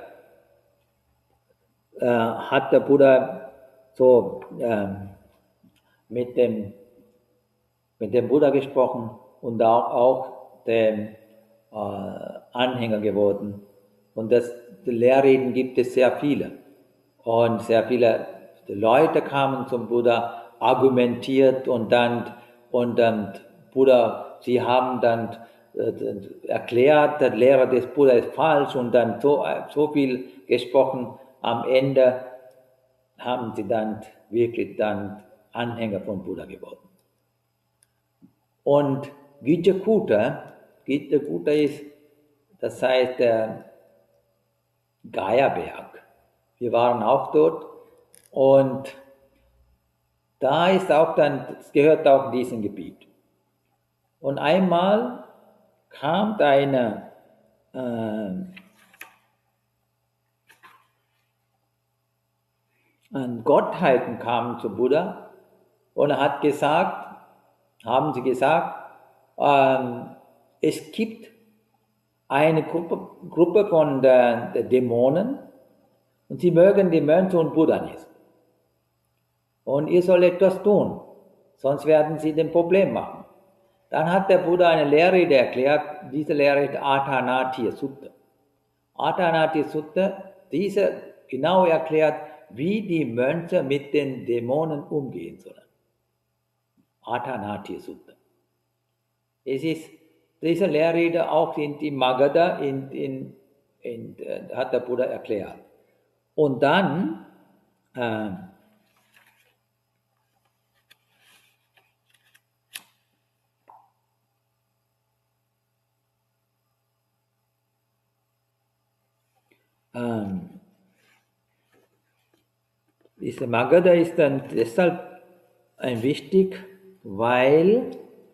äh, hat der Buddha so ähm, mit dem mit dem Buddha gesprochen und auch, auch dem äh, Anhänger geworden. Und das, die Lehrreden gibt es sehr viele. Und sehr viele Leute kamen zum Buddha, argumentiert und dann, und dann Buddha, sie haben dann äh, erklärt, der Lehrer des Buddha ist falsch und dann so, so viel gesprochen. Am Ende haben sie dann wirklich dann Anhänger von Buddha geworden. Und Gijjakuta, Gijjakuta ist, das heißt der Gaya-Berg. Wir waren auch dort und da ist auch dann, es gehört auch in diesem Gebiet. Und einmal kam da eine äh, ein Gottheiten kam zu Buddha und er hat gesagt, haben sie gesagt, ähm, es gibt eine Gruppe, Gruppe von der, der Dämonen und sie mögen die Mönche und Buddha nicht. Und ihr sollt etwas tun, sonst werden sie ein Problem machen. Dann hat der Buddha eine Lehrrede erklärt, diese Lehre ist Athanatiya Sutta. Athanatiya Sutta, diese genau erklärt, wie die Mönche mit den Dämonen umgehen sollen. Athanatiya Sutta. Es ist diese Lehrrede auch in die Magadha, in, in, in, in, hat der Buddha erklärt. Und dann äh, ähm, diese Magadha ist dann deshalb ein wichtig, weil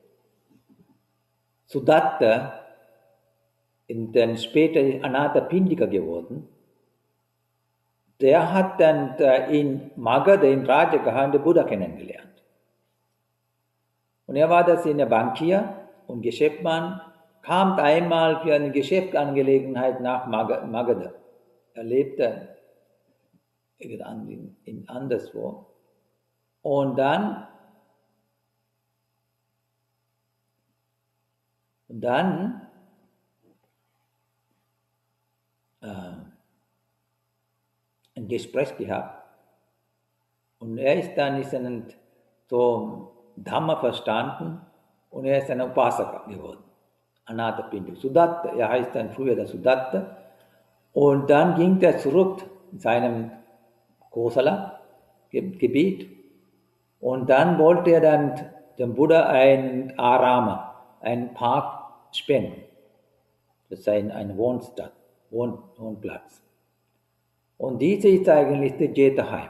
Sudatta in den später Anathapindika geworden, der hat dann in Magadha, in Rajagaha, den Buddha kennengelernt. Und er war das in der Bankier und Geschäftsmann, kam einmal für eine Geschäftsangelegenheit nach Magadha. Er lebte in, in anderswo. Und dann Und dann äh, ein Gespräch gehabt. Und er ist dann ist dann so Dhamma verstanden und er ist ein Upasaka geworden. Anathapindika. Sudatta, er heißt dann früher der Sudatta. Und dann ging er zurück in seinem Kosala-Gebiet. Und dann wollte er dann dem Buddha ein Arama, einen Park spenden. Das ist ein, ein Wohnstadt, Wohn, Wohnplatz. Und diese ist eigentlich der Jetaheim.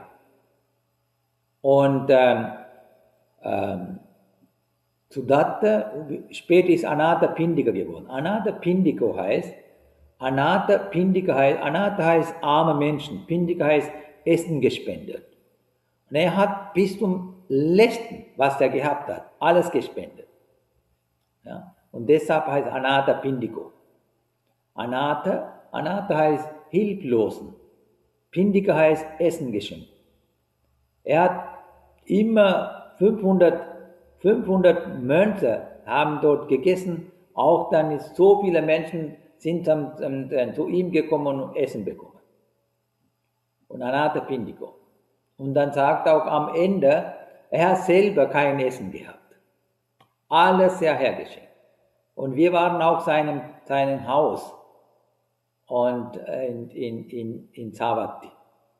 Und ähm, ähm, Sudatta, später ist Anathapindika geworden. Anathapindika heißt, Anathapindika heißt, Anatha heißt arme Menschen, Pindika heißt Essen gespendet. Und er hat bis zum letzten, was er gehabt hat, alles gespendet. Ja? Und deshalb heißt Anathapindiko. Anatha, Anatha heißt Hilflosen. Pindika heißt Essen geschenkt. Er hat immer fünfhundert, fünfhundert Mönche haben dort gegessen. Auch dann ist so viele Menschen sind dann, dann zu ihm gekommen und Essen bekommen. Und Anathapindiko. Und dann sagt er auch am Ende, er hat selber kein Essen gehabt. Alles er hergeschenkt. Und wir waren auch seinem, seinem Haus und in, in, in, in Savatthi.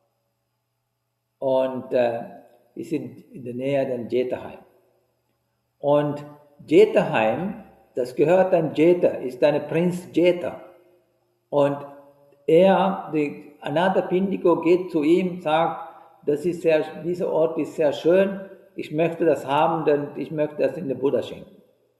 Und äh, wir sind in der Nähe von Jetaheim. Und Jetaheim, das gehört an Jeta, ist ein Prinz Jeta. Und er, die Anathapindiko, geht zu ihm, sagt, das ist sehr, dieser Ort ist sehr schön, ich möchte das haben, denn ich möchte das in den Buddha schenken.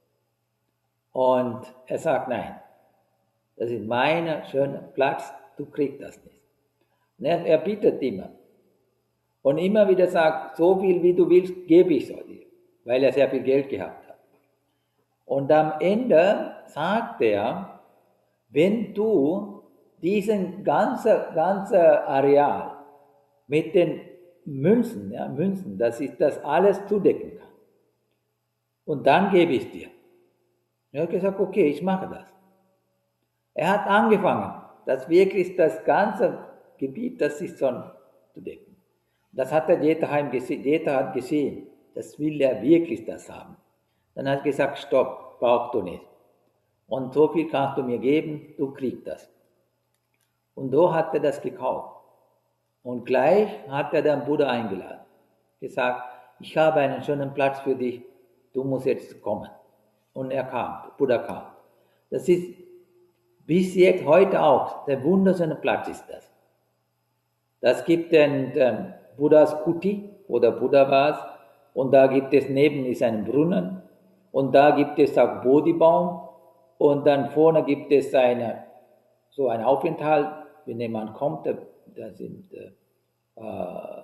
Und er sagt, nein, das ist mein schöner Platz, du kriegst das nicht. Und er, er bittet immer. Und immer wieder sagt, so viel wie du willst, gebe ich es dir, weil er sehr viel Geld gehabt hat. Und am Ende sagt er, wenn du diesen ganzen, ganzen Areal mit den Münzen, ja, Münzen, dass ich das alles zudecken kann. Und dann gebe ich dir. Er hat gesagt, okay, ich mache das. Er hat angefangen, das wirklich das ganze Gebiet, das ist schon zu decken. Das hat der Jetaheim gesehen, Jeta hat gesehen, das will er wirklich das haben. Dann hat er gesagt, stopp, brauchst du nicht. Und so viel kannst du mir geben, du kriegst das. Und so hat er das gekauft. Und gleich hat er den Buddha eingeladen. Gesagt, ich habe einen schönen Platz für dich, du musst jetzt kommen. Und er kam, der Buddha kam. Das ist bis jetzt heute auch, der wunderschöne Platz ist das. Das gibt den, den Buddhas Kuti, wo der Buddha war. Und da gibt es neben ist einen Brunnen. Und da gibt es auch Bodhibaum. Und dann vorne gibt es eine, so einen Aufenthalt, wenn jemand kommt, da, da sind äh,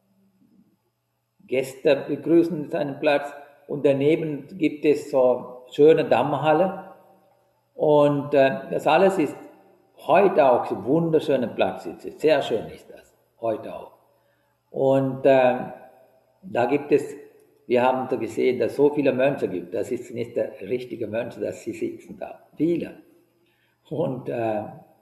Gäste begrüßen seinen Platz. Und daneben gibt es so schöne Dammhalle. Und äh, das alles ist heute auch ein wunderschöner Platz. Sehr schön ist das, heute auch. Und äh, da gibt es, wir haben da gesehen, dass es so viele Mönche gibt. Das ist nicht der richtige Mönch, dass sie sitzen da. Viele. Und äh,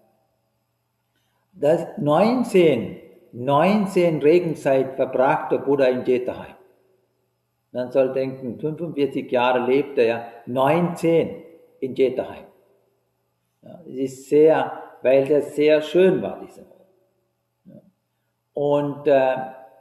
das neunzehn, neunzehn Regenzeit verbrachte Buddha in Jetaheim. Man soll denken, fünfundvierzig Jahre lebte er, neunzehn in Jetaheim. Ja, es ist sehr, weil das sehr schön war, dieser Ort. Ja. Und, äh,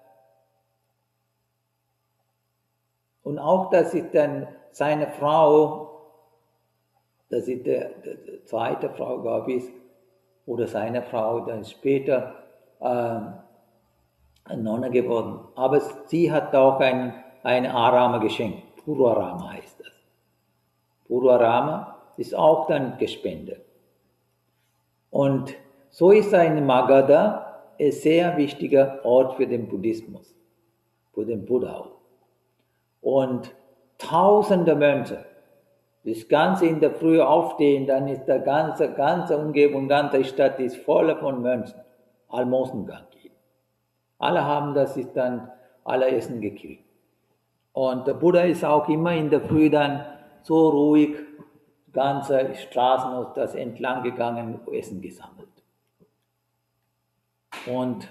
und auch, dass ich dann seine Frau, das ist der, der, der zweite Frau, glaube ich, oder seine Frau, dann später äh, eine Nonne geworden. Aber sie hat auch ein, ein Arama geschenkt. Purvarama heißt das. Purvarama ist auch dann gespendet. Und so ist ein Magadha ein sehr wichtiger Ort für den Buddhismus, für den Buddha. Und tausende Mönche, das Ganze in der Früh aufstehen, dann ist die ganze, ganze Umgebung, ganze Stadt ist voll von Mönchen, Almosengang. Alle haben das, ist dann alle Essen gekriegt. Und der Buddha ist auch immer in der Früh dann so ruhig, ganze Straßen und das entlang gegangen, Essen gesammelt. Und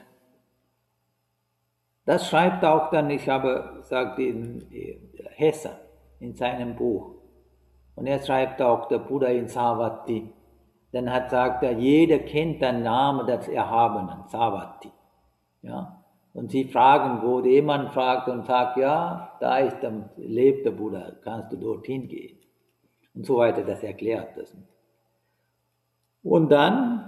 das schreibt auch dann, ich habe gesagt, in Hesse in seinem Buch. Und er schreibt auch, der Buddha in Savatthi, dann hat, sagt er, jeder kennt den Namen des Erhabenen, Savatthi. Ja? Und sie fragen, wo jemand fragt und sagt, ja, da ist der, lebt der Buddha, kannst du dorthin gehen. Und so weiter, das erklärt das. Und dann,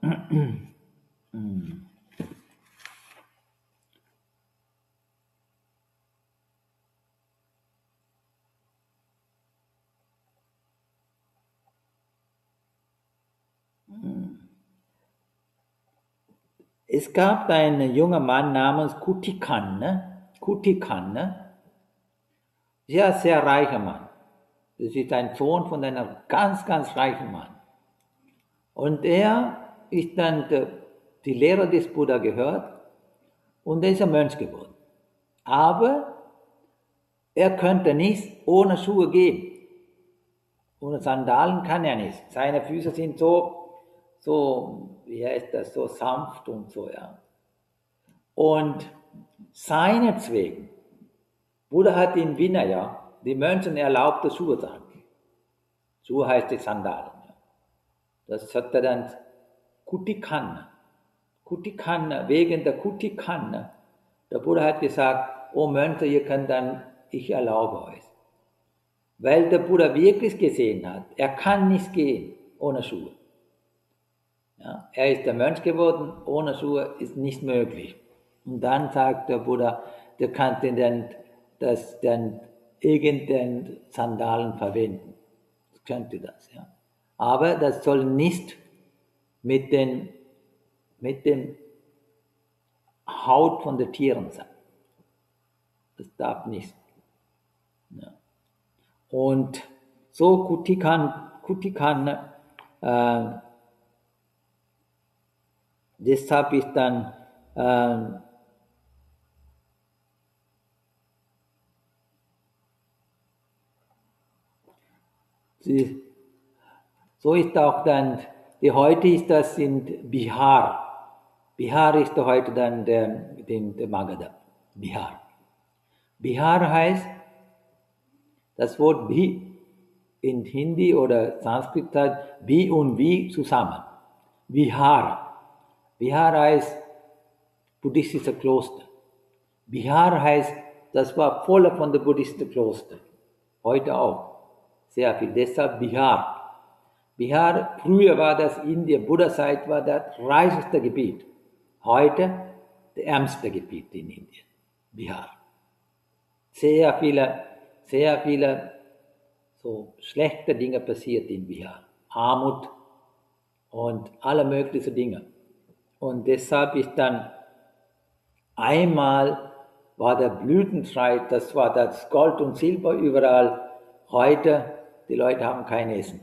es gab einen jungen Mann namens Kutikanne, Kutikanne, sehr, sehr reicher Mann. Das ist ein Sohn von einem ganz, ganz reichen Mann. Und er ist dann der, die Lehre des Buddha gehört und er ist ein Mönch geworden. Aber er könnte nicht ohne Schuhe gehen. Ohne Sandalen kann er nicht. Seine Füße sind so, so, wie heißt das, so sanft und so, ja. Und seinetwegen, Buddha hat in Vinaya die Mönchen erlaubt, Schuhe zu haben. Schuhe heißt die Sandalen. Ja. Das hat er dann Kutikanna. Kutikanna, wegen der Kutikanna. Der Buddha hat gesagt, oh Mönche, ihr könnt dann, ich erlaube euch. Weil der Buddha wirklich gesehen hat, er kann nicht gehen ohne Schuhe. Ja, er ist der Mönch geworden, ohne Schuhe ist nicht möglich. Und dann sagt der Buddha, der kann dann, das, dann irgendeine Sandalen verwenden. Das könnte das, ja. Aber das soll nicht mit den, mit dem Haut von den Tieren sein. Das darf nicht. Ja. Und so Kutikan, Kutikan äh, deshalb ist dann äh, sie, so ist auch dann, die heute ist das in Bihar. Bihar ist heute dann der, der, der Magadha. Bihar. Bihar heißt, das Wort Bhi in Hindi oder Sanskrit hat Bhi und Vi zusammen. Bihar. Bihar heißt buddhistische Kloster. Bihar heißt, das war voller von den buddhistischen Klostern. Heute auch. Sehr viel. Deshalb Bihar. Bihar, früher war das Indien, Buddha-Zeit war das reichste Gebiet. Heute das ärmste Gebiet in Indien. Bihar. Sehr viele, sehr viele so schlechte Dinge passiert in Bihar. Armut und alle möglichen Dinge. Und deshalb ist dann einmal war der Blütenzeit, das war das Gold und Silber überall. Heute, die Leute haben kein Essen.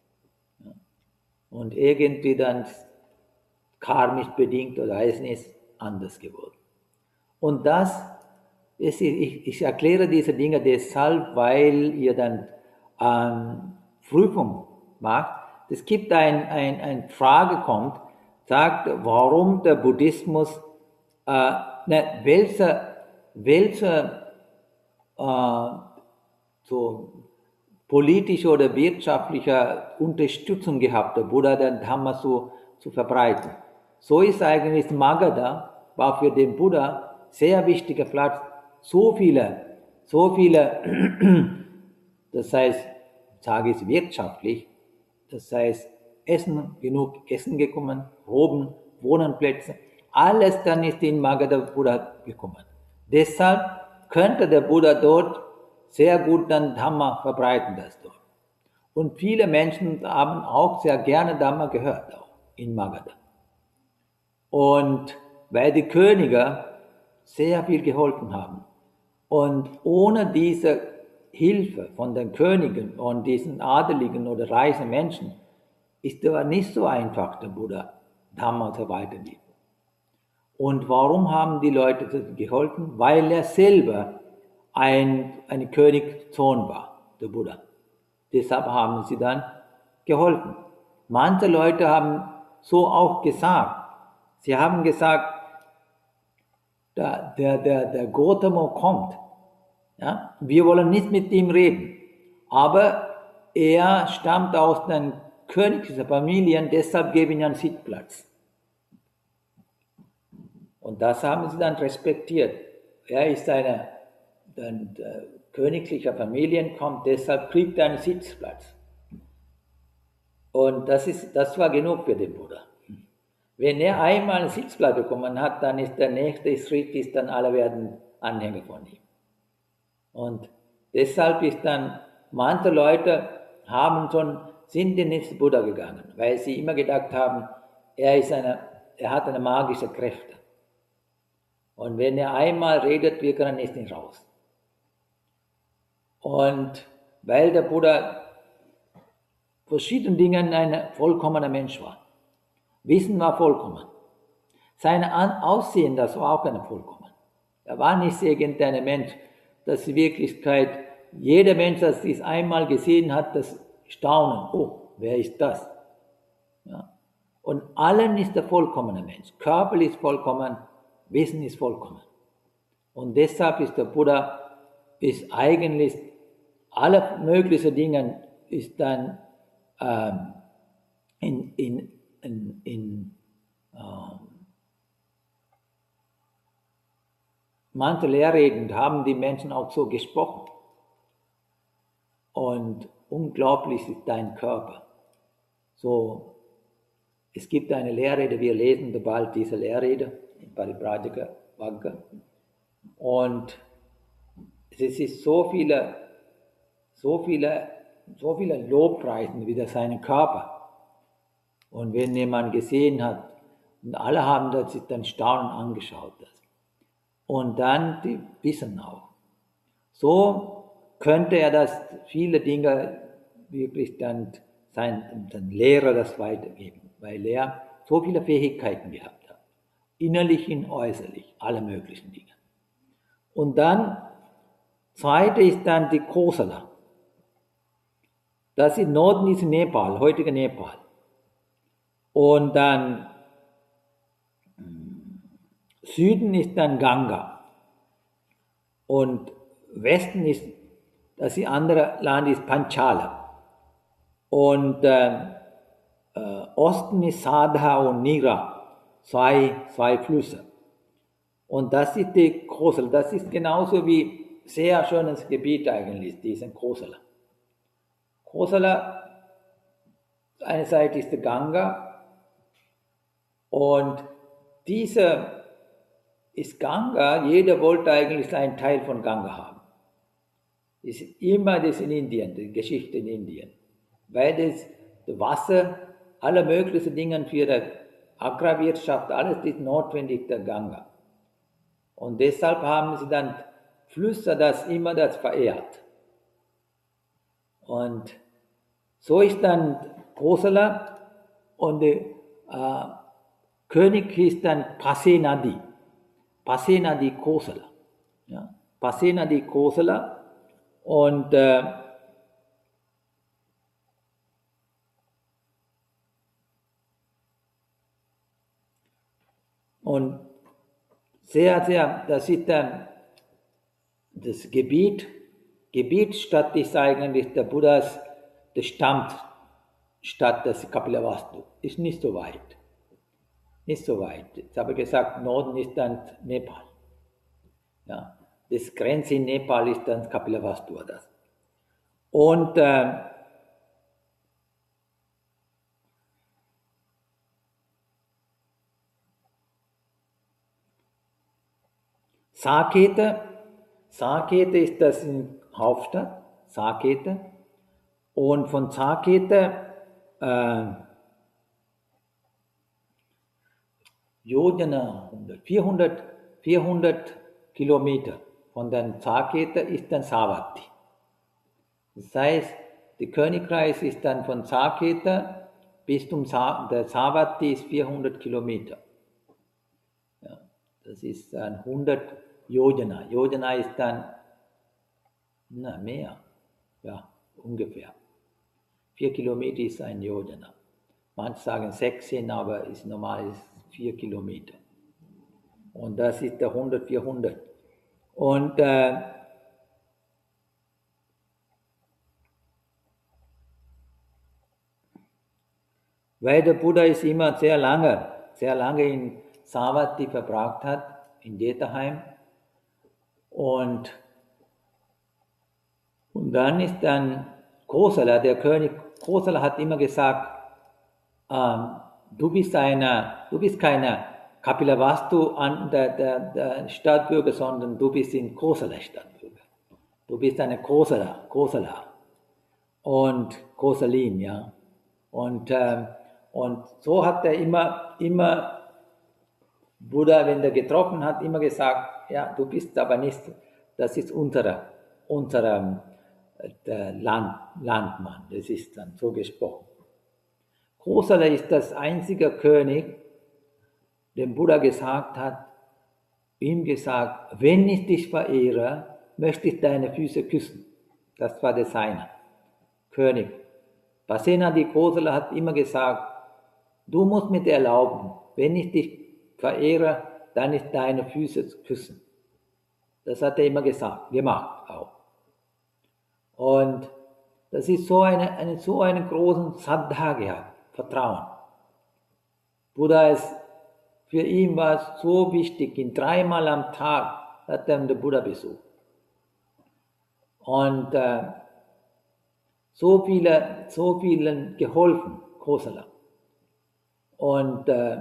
Und irgendwie dann karmisch bedingt oder Essen ist anders geworden. Und das ist, ich, ich erkläre diese Dinge deshalb, weil ihr dann ähm, Prüfung macht. Es gibt ein, ein, ein Frage kommt, sagt, warum der Buddhismus, äh, ne, welche, welche äh, so politische oder wirtschaftliche Unterstützung gehabt, der Buddha den Dhamma so zu verbreiten. So ist eigentlich Magadha, war für den Buddha sehr wichtiger Platz, so viele, so viele, das heißt, sage ich wirtschaftlich, das heißt, Essen, genug Essen gekommen, Roben, Wohnplätze, alles dann ist in Magadha Buddha gekommen. Deshalb könnte der Buddha dort sehr gut dann Dhamma verbreiten, das dort. Und viele Menschen haben auch sehr gerne Dhamma gehört, auch in Magadha. Und weil die Könige sehr viel geholfen haben. Und ohne diese Hilfe von den Königen und diesen adeligen oder reichen Menschen ist es nicht so einfach, der Buddha Dhamma zu weitergeben. Und warum haben die Leute geholfen? Weil er selber ein, ein Königssohn war, der Buddha. Deshalb haben sie dann geholfen. Manche Leute haben so auch gesagt. Sie haben gesagt, der, der, der, der Gautama kommt. Ja? Wir wollen nicht mit ihm reden. Aber er stammt aus den königlichen Familien, deshalb geben ihn einen Sitzplatz. Und das haben sie dann respektiert. Er ist eine, eine, eine königliche Familie, kommt, deshalb kriegt er einen Sitzplatz. Und das, ist, das war genug für den Buddha. Wenn er einmal einen Sitzplatz bekommen hat, dann ist der nächste Schritt, ist dann alle werden Anhänger von ihm. Und deshalb ist dann, manche Leute haben schon, sind in den Buddha gegangen, weil sie immer gedacht haben, er, ist eine, er hat eine magische Kräfte. Und wenn er einmal redet, wir können es nicht raus. Und weil der Buddha verschiedenen Dingen ein vollkommener Mensch war. Wissen war vollkommen. Sein Aussehen, das war auch ein vollkommen. Er war nicht irgendein Mensch, das in Wirklichkeit, jeder Mensch, das dies einmal gesehen hat, das Staunen, oh, wer ist das? Ja. Und allen ist der vollkommene Mensch. Körper ist vollkommen, Wissen ist vollkommen. Und deshalb ist der Buddha, ist eigentlich, alle möglichen Dinge ist dann ähm, in, in, in, in ähm, manche Lehrreden haben die Menschen auch so gesprochen. Und unglaublich ist dein Körper. So, es gibt eine Lehrrede, wir lesen bald diese Lehrrede in Paribrajaka Vagga. Und es ist so viele, so viele, so viele Lobpreisen wieder seinen Körper. Und wenn jemand gesehen hat, und alle haben das sich dann staunend angeschaut. Das. Und dann, die wissen auch. So könnte er das, viele Dinge wirklich dann sein, dann Lehrer das weitergeben, weil er so viele Fähigkeiten gehabt hat. Innerlich und äußerlich, alle möglichen Dinge. Und dann, zweite ist dann die Kosala. Das ist Norden ist Nepal, heutige Nepal. Und dann Süden ist dann Ganga. Und Westen ist, das ist andere Land ist Panchala. Und äh, äh, Osten ist Sadha und Nira, zwei, zwei Flüsse. Und das ist die Kosala. Das ist genauso wie sehr schönes Gebiet eigentlich, diesen Kosala. Kosala, eine Seite ist die Ganga. Und diese ist Ganga, jeder wollte eigentlich einen Teil von Ganga haben. Das ist immer das in Indien, die Geschichte in Indien. Weil das, das Wasser, alle möglichen Dinge für die Agrarwirtschaft, alles ist notwendig der Ganga. Und deshalb haben sie dann Flüsse, das immer das verehrt. Und so ist dann Kosala und der äh, König ist dann Pasenadi. Pasenadi Kosala. Ja? Pasenadi Kosala. Und äh, und sehr, sehr, das ist dann das Gebiet, Gebietsstadt ist eigentlich der Buddhas, der Stammstadt des Kapilavastu. Ist nicht so weit. Nicht so weit. Jetzt habe ich gesagt, Norden ist dann Nepal. Ja, das Grenze in Nepal ist dann Kapilavastu. Das. Und äh, Saketa, Saketa ist das in Hauptstadt, Saketa. Und von Saketa äh, Yojana, vierhundert, vierhundert Kilometer von den Saketa ist dann Savatthi. Das heißt, der Königreich ist dann von Saketa bis zum Sa- der Savatthi ist vierhundert Kilometer. Ja, das ist dann hundert Yojana. Yojana ist dann na, mehr, ja, ungefähr. Vier Kilometer ist ein Yojana. Manche sagen sechzehn, aber ist normal ist vier Kilometer. Und das ist der hundert, vierhundert. Und äh, weil der Buddha ist immer sehr lange, sehr lange in Savatthi verbracht hat, in Jetaheim. Und, und dann ist dann Kosala, der König Kosala hat immer gesagt, ähm, du bist eine, du bist keine Kapilavastu an der, der, der Stadtbürger, sondern du bist in Kosala Stadtbürger. Du bist eine Kosala, Kosala und Kosalin, ja. Und, ähm, und so hat er immer, immer Buddha, wenn er getroffen hat, immer gesagt, ja, du bist aber nicht, das ist unser, unser äh, Land, Landmann, das ist dann so gesprochen. Kosala ist das einzige König, dem Buddha gesagt hat, ihm gesagt, wenn ich dich verehre, möchte ich deine Füße küssen. Das war der seine König. Pasenadi Kosala hat immer gesagt, du musst mir erlauben, wenn ich dich verehre, dann ich deine Füße küssen. Das hat er immer gesagt, gemacht auch. Und das ist so eine, eine so einen großen Saddha gehabt, Vertrauen. Buddha ist, für ihn war es so wichtig, ihn dreimal am Tag hat er den Buddha besucht. Und äh, so viele, so vielen geholfen, Kosala. Und äh,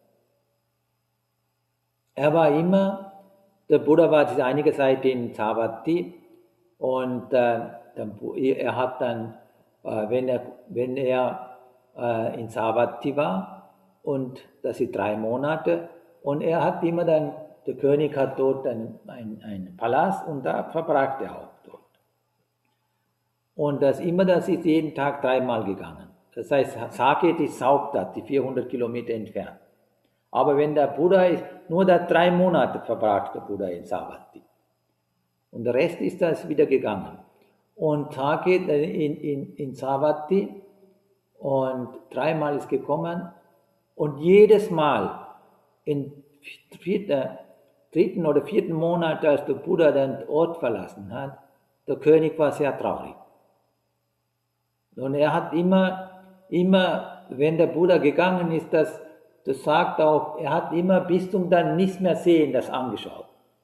er war immer, der Buddha war einige Zeit in Savatthi und äh, dann, er hat dann, äh, wenn er, wenn er äh, in Savatthi war, und das sind drei Monate, und er hat immer dann, der König hat dort einen, einen, einen Palast und da verbrachte er auch dort. Und das immer, das ist jeden Tag dreimal gegangen. Das heißt, Saket ist Hauptstadt, die vierhundert Kilometer entfernt. Aber wenn der Buddha ist, nur da drei Monate verbracht der Buddha in Savatthi. Und der Rest ist das wieder gegangen. Und Saket in, in, in Savatthi und dreimal ist gekommen. Und jedes Mal im vierten, dritten oder vierten Monat, als der Buddha den Ort verlassen hat, der König war sehr traurig. Und er hat immer, immer, wenn der Buddha gegangen ist, das, das sagt auch, er hat immer bis zum dann nichts mehr sehen, das angeschaut.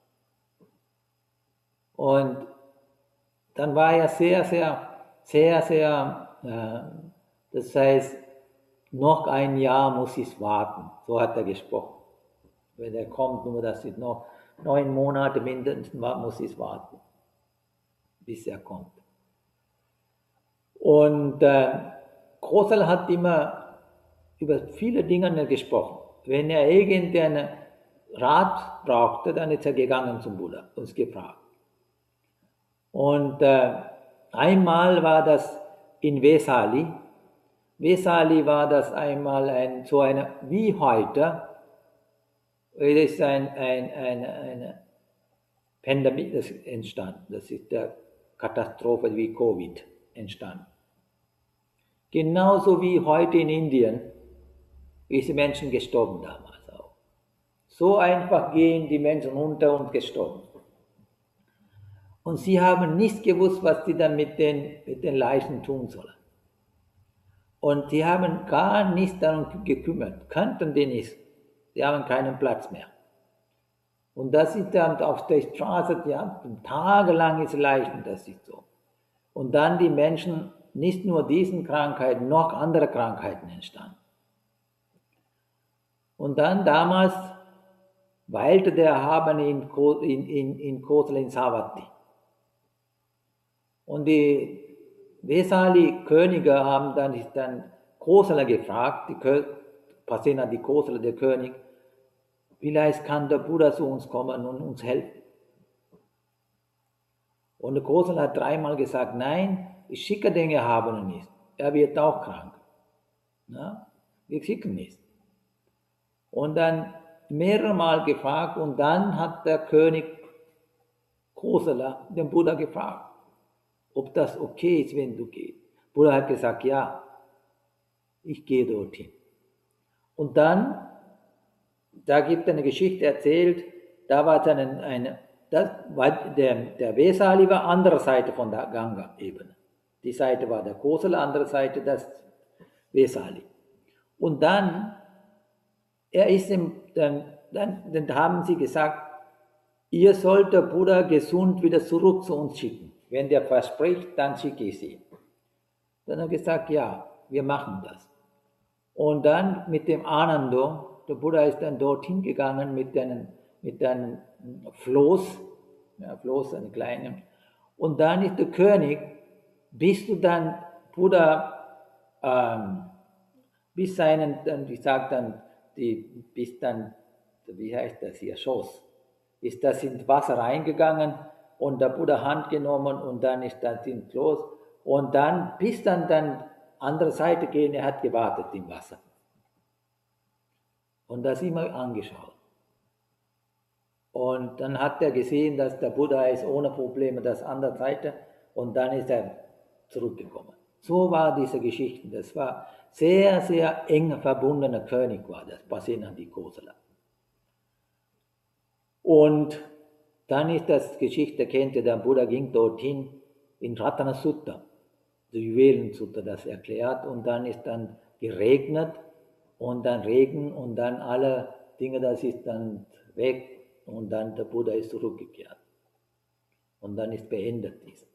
Und dann war er sehr, sehr, sehr, sehr, äh, das heißt, noch ein Jahr muss ich warten, so hat er gesprochen. Wenn er kommt, nur das sind noch neun Monate mindestens, muss ich warten, bis er kommt. Und äh, Kosala hat immer über viele Dinge gesprochen. Wenn er irgendeinen Rat brauchte, dann ist er gegangen zum Buddha und uns gefragt. Und äh, einmal war das in Vesali. Vesali war das einmal ein, so eine, wie heute, es ist ein, ein, eine, eine Pandemie das entstanden. Das ist die Katastrophe wie Covid entstanden. Genauso wie heute in Indien ist die Menschen gestorben damals auch. So einfach gehen die Menschen unter und gestorben. Und sie haben nicht gewusst, was sie dann mit den, mit den Leichen tun sollen. Und sie haben gar nicht darum gekümmert, kannten die nicht. Sie haben keinen Platz mehr. Und das ist dann auf der Straße, die haben tagelang Leichen, das ist so. Und dann die Menschen, nicht nur diesen Krankheiten, noch andere Krankheiten entstanden. Und dann damals weilte der Erhabene in, in, in, in Kosala in Savatthi. Und die Vesali-Könige haben dann, dann Kosala gefragt, die Pasenadi Kosala, der König, vielleicht kann der Buddha zu uns kommen und uns helfen. Und der Kosala hat dreimal gesagt, nein, ich schicke den Erhabenen nicht. Er wird auch krank. Na? Wir schicken nicht. Und dann mehrere Mal gefragt und dann hat der König Kosala den Buddha gefragt, ob das okay ist, wenn du gehst. Buddha hat gesagt, ja, ich gehe dorthin. Und dann, da gibt es eine Geschichte erzählt, da war dann eine, eine das war der, der Vesali war andere Seite von der Ganga-Ebene. Die Seite war der Kosala, andere Seite das Vesali. Und dann, er ist im, dann, dann, dann haben sie gesagt, ihr sollt der Buddha gesund wieder zurück zu uns schicken. Wenn der verspricht, dann schicke ich sie. Dann hat er gesagt, ja, wir machen das. Und dann mit dem Anando, der Buddha ist dann dorthin gegangen mit einem, mit einem Floß, ja, Floß, eine kleine. Und dann ist der König, bis du dann Buddha, ähm, bis seinen, dann, ich sag dann, die, bis dann, wie heißt das hier, Schoß, ist das ins Wasser reingegangen und der Buddha Hand genommen und dann ist das ins Floß und dann, bis dann dann andere Seite gehen, er hat gewartet im Wasser. Und das immer angeschaut. Und dann hat er gesehen, dass der Buddha ist ohne Probleme das andere Seite und dann ist er zurückgekommen. So war diese Geschichte. Das war sehr, sehr eng verbundener König war das, Pasenadi Kosala. Und dann ist das Geschichte, kennt ihr, der Buddha ging dorthin in Ratana Sutta, der Juwelen Sutta, das erklärt, und dann ist dann geregnet und dann Regen und dann alle Dinge, das ist dann weg und dann der Buddha ist zurückgekehrt. Und dann ist beendet dies.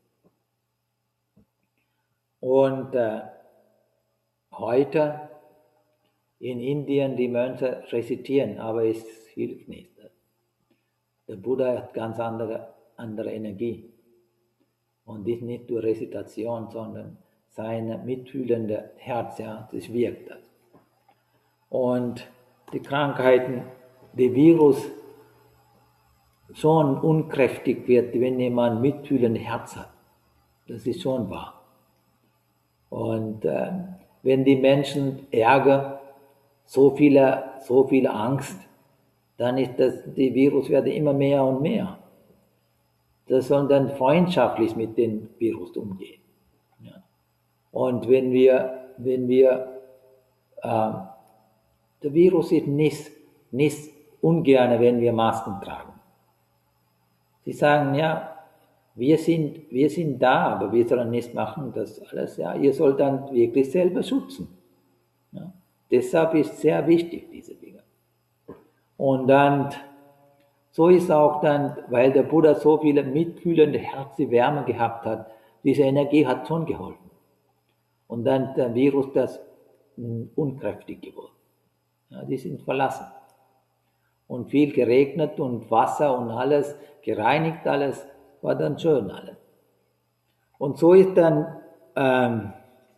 Und äh, heute in Indien die Mönche rezitieren, aber es hilft nicht. Der Buddha hat ganz andere, andere Energie. Und ist nicht nur Rezitation, sondern sein mitfühlende Herz, ja, das wirkt das. Und die Krankheiten, der Virus schon unkräftig wird, wenn jemand mitfühlendes Herz hat. Das ist schon wahr. Und äh, wenn die Menschen Ärger, so viele, so viel Angst, dann ist das, die Virus werden immer mehr und mehr. Das soll dann freundschaftlich mit dem Virus umgehen. Ja. Und wenn wir, wenn wir, äh, der Virus ist nicht, nicht ungern, wenn wir Masken tragen. Sie sagen, ja, wir sind, wir sind da, aber wir sollen nicht machen, das alles, ja, ihr sollt dann wirklich selber schützen. Ja. Deshalb ist sehr wichtig, diese Dinge. Und dann, so ist auch dann, weil der Buddha so viele mitfühlende Herzwärme gehabt hat, diese Energie hat schon geholfen. Und dann der Virus, das mh, unkräftig geworden. Ja, die sind verlassen. Und viel geregnet und Wasser und alles, gereinigt alles, war dann schön alles. Und so ist dann, ähm,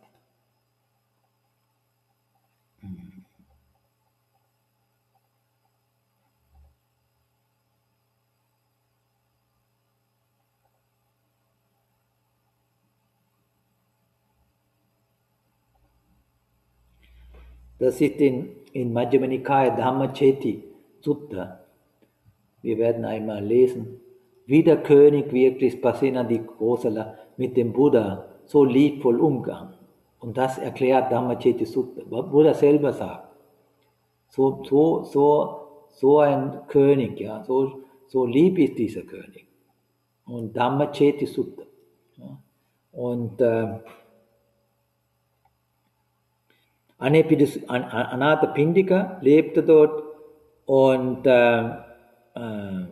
das ist in, in Majjhima Nikaya Dhammaceti Sutta. Wir werden einmal lesen, wie der König wirklich Pasenadi Kosala mit dem Buddha so liebvoll umgang. Und das erklärt Dhammaceti Sutta. Buddha selber sagt, so, so, so, so ein König, ja, so, so lieb ist dieser König. Und Dhammaceti Sutta. Ja. Und äh, Anathapindika lebte dort und äh, äh,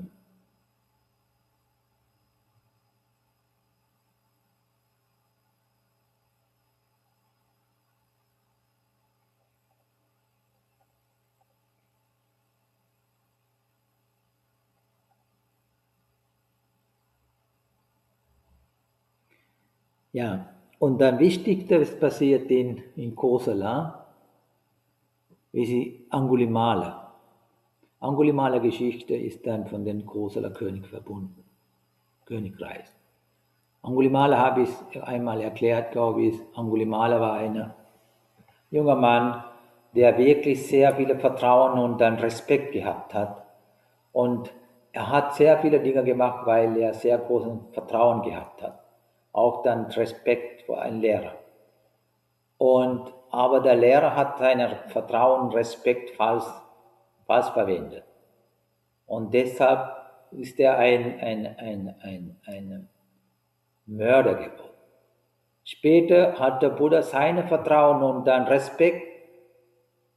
ja, und dann Wichtigste, was passiert in, in Kosala, wie sie Angulimala. Angulimala Geschichte ist dann von den Kosala König verbunden, Königreich. Angulimala habe ich einmal erklärt, glaube ich. Angulimala war ein junger Mann, der wirklich sehr viel Vertrauen und dann Respekt gehabt hat. Und er hat sehr viele Dinge gemacht, weil er sehr großen Vertrauen gehabt hat. Auch dann Respekt vor einem Lehrer. Und, aber der Lehrer hat sein Vertrauen und Respekt falsch, falsch verwendet. Und deshalb ist er ein, ein, ein, ein, ein Mörder geworden. Später hat der Buddha sein Vertrauen und dann Respekt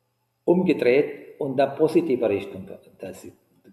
umgedreht und in positive Richtung das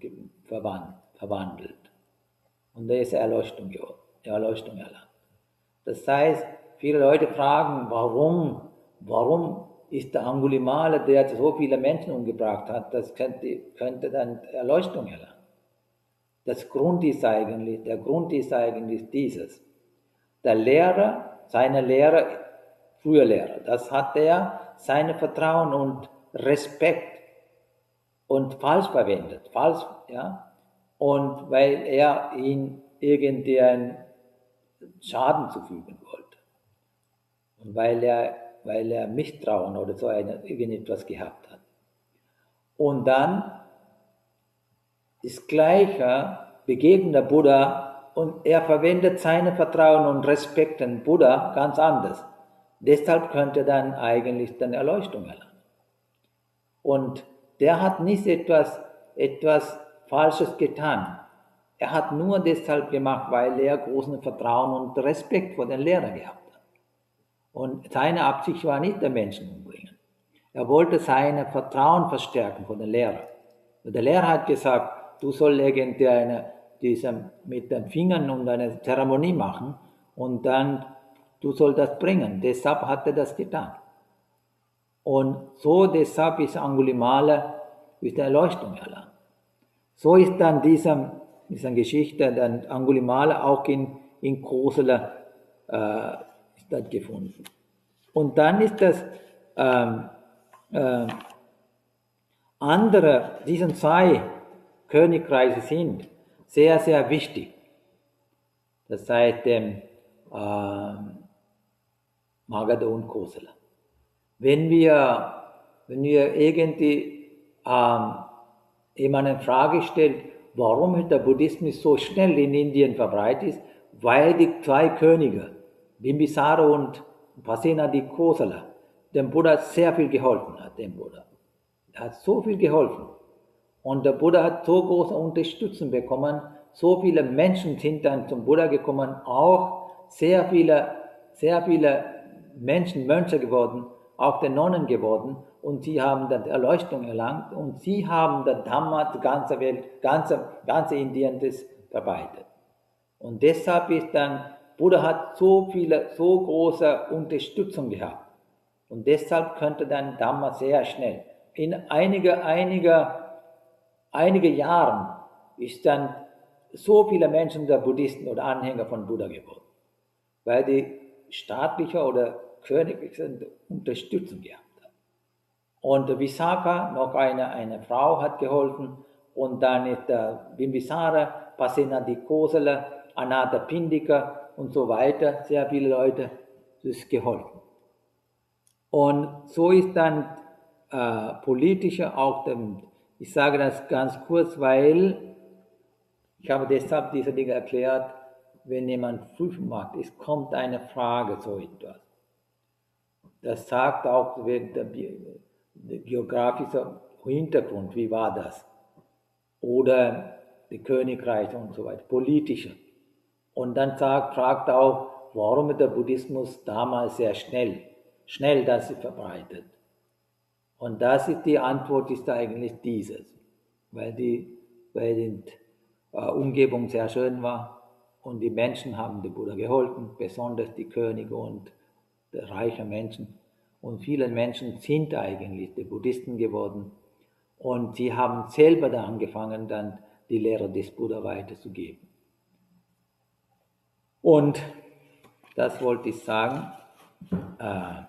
verwandelt. Und da ist Erleuchtung, Erleuchtung erlangt. Das heißt, viele Leute fragen, warum, warum ist der Angulimala, der so viele Menschen umgebracht hat, das könnte, könnte dann Erleuchtung erlangen. Das Grund ist eigentlich, der Grund ist eigentlich dieses. Der Lehrer, seine Lehrer, früher Lehrer, das hat er seine Vertrauen und Respekt und falsch verwendet, falsch, ja, und weil er ihn irgendeinen Schaden zufügen wollte und weil er, weil er Misstrauen oder so eine, irgendetwas gehabt hat. Und dann das Gleiche begegnet der Buddha und er verwendet seine Vertrauen und Respekt an Buddha ganz anders. Deshalb könnte er dann eigentlich dann Erleuchtung erlangen. Und der hat nicht etwas, etwas Falsches getan. Er hat nur deshalb gemacht, weil er großen Vertrauen und Respekt vor den Lehrern gehabt hat. Und seine Absicht war nicht, den Menschen umbringen. Er wollte sein Vertrauen verstärken vor den Lehrern. Und der Lehrer hat gesagt, du sollst irgendeine, diese, mit den Fingern und eine Zeremonie machen und dann, du sollst das bringen. Deshalb hat er das getan. Und so deshalb ist Angulimala durch die Erleuchtung erlangt. So ist dann diese, diese Geschichte dann Angulimala auch in, in Kosala äh, stattgefunden. Und dann ist das ähm, äh, andere, diese zwei Königreiche sind sehr, sehr wichtig. Das heißt, dem äh, Magadha und Kosala. Wenn wir, wenn wir irgendwie ähm, jemanden eine Frage stellt, warum der Buddhismus so schnell in Indien verbreitet ist, weil die zwei Könige, Bimbisara und Pasenadi Kosala, dem Buddha sehr viel geholfen hat, dem Buddha. Er hat so viel geholfen. Und der Buddha hat so große Unterstützung bekommen, so viele Menschen sind dann zum Buddha gekommen, auch sehr viele, sehr viele Menschen, Mönche geworden, auch die Nonnen geworden, und sie haben dann Erleuchtung erlangt und sie haben das Dhamma, die ganze Welt, ganze, ganze Indien das verbreitet. Und deshalb ist dann, Buddha hat so viele, so große Unterstützung gehabt. Und deshalb könnte dann Dhamma sehr schnell, in einige, einige, einige Jahren ist dann so viele Menschen der Buddhisten oder Anhänger von Buddha geworden, weil die staatliche oder königliche Unterstützung gehabt hat. Und Visakha, noch eine, eine Frau, hat geholfen, und dann ist der Bimbisara, Pasenadi Kosala, Anathapindika und so weiter, sehr viele Leute, das ist geholfen. Und so ist dann äh, politische auch, dem, ich sage das ganz kurz, weil ich habe deshalb diese Dinge erklärt, wenn jemand Prüfung macht, es kommt eine Frage, so etwas. Das sagt auch der, der geografische Hintergrund, wie war das? Oder die Königreiche und so weiter, politische. Und dann sagt, fragt auch, warum ist der Buddhismus damals sehr schnell, schnell das sich verbreitet. Und das ist die Antwort, ist eigentlich dieses, weil die, weil die äh, Umgebung sehr schön war und die Menschen haben dem Buddha geholfen, besonders die Könige und die reichen Menschen. Und viele Menschen sind eigentlich die Buddhisten geworden und sie haben selber da angefangen, dann die Lehre des Buddha weiterzugeben. Und das wollte ich sagen. Äh,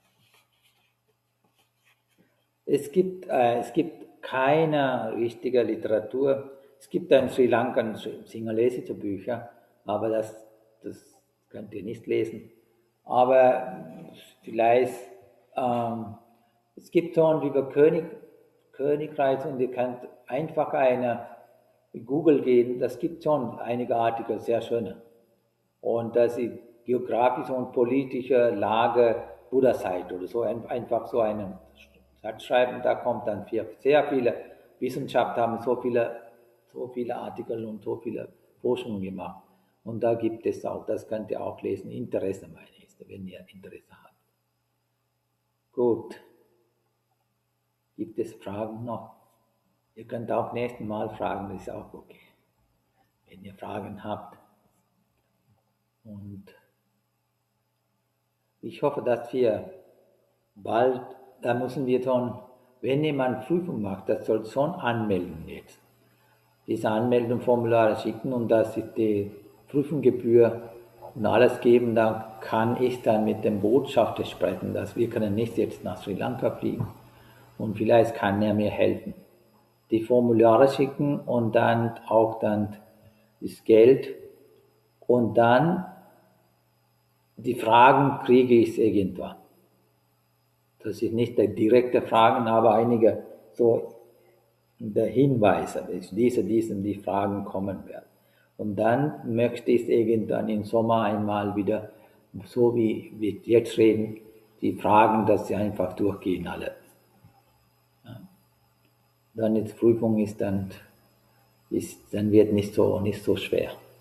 es, gibt, äh, es gibt keine richtige Literatur. Es gibt in Sri Lanka singalesische Bücher, aber das, das könnt ihr nicht lesen. Aber vielleicht, ähm, es gibt schon über König, Königreich, und ihr könnt einfach eine Google gehen, das gibt schon einige Artikel, sehr schöne. Und das ist geografische und politische Lage Buddha-Zeit oder so, einfach so einen Satz schreiben, da kommt dann viel, sehr viele Wissenschaftler haben so viele, so viele Artikel und so viele Forschungen gemacht. Und da gibt es auch, das könnt ihr auch lesen, Interesse meine ich, wenn ihr Interesse habt. Gut. Gibt es Fragen noch? Ihr könnt auch nächstes Mal fragen, das ist auch okay, wenn ihr Fragen habt. Und ich hoffe, dass wir bald, da müssen wir schon, wenn jemand Prüfung macht, das soll schon anmelden jetzt. Diese Anmeldungsformulare schicken und das ist die Prüfungsgebühr und alles geben, dann kann ich dann mit dem Botschafter sprechen, dass wir können nicht jetzt nach Sri Lanka fliegen und vielleicht kann er mir helfen. Die Formulare schicken und dann auch dann das Geld und dann die Fragen kriege ich irgendwann. Das ist nicht die direkte Fragen, aber einige so der Hinweise, dass diese, diese, die Fragen kommen werden. Und dann möchte ich irgendwann im Sommer einmal wieder, so wie wir jetzt reden, die Fragen, dass sie einfach durchgehen alle. Ja. Dann die Prüfung ist dann, ist, dann wird nicht so, nicht so schwer.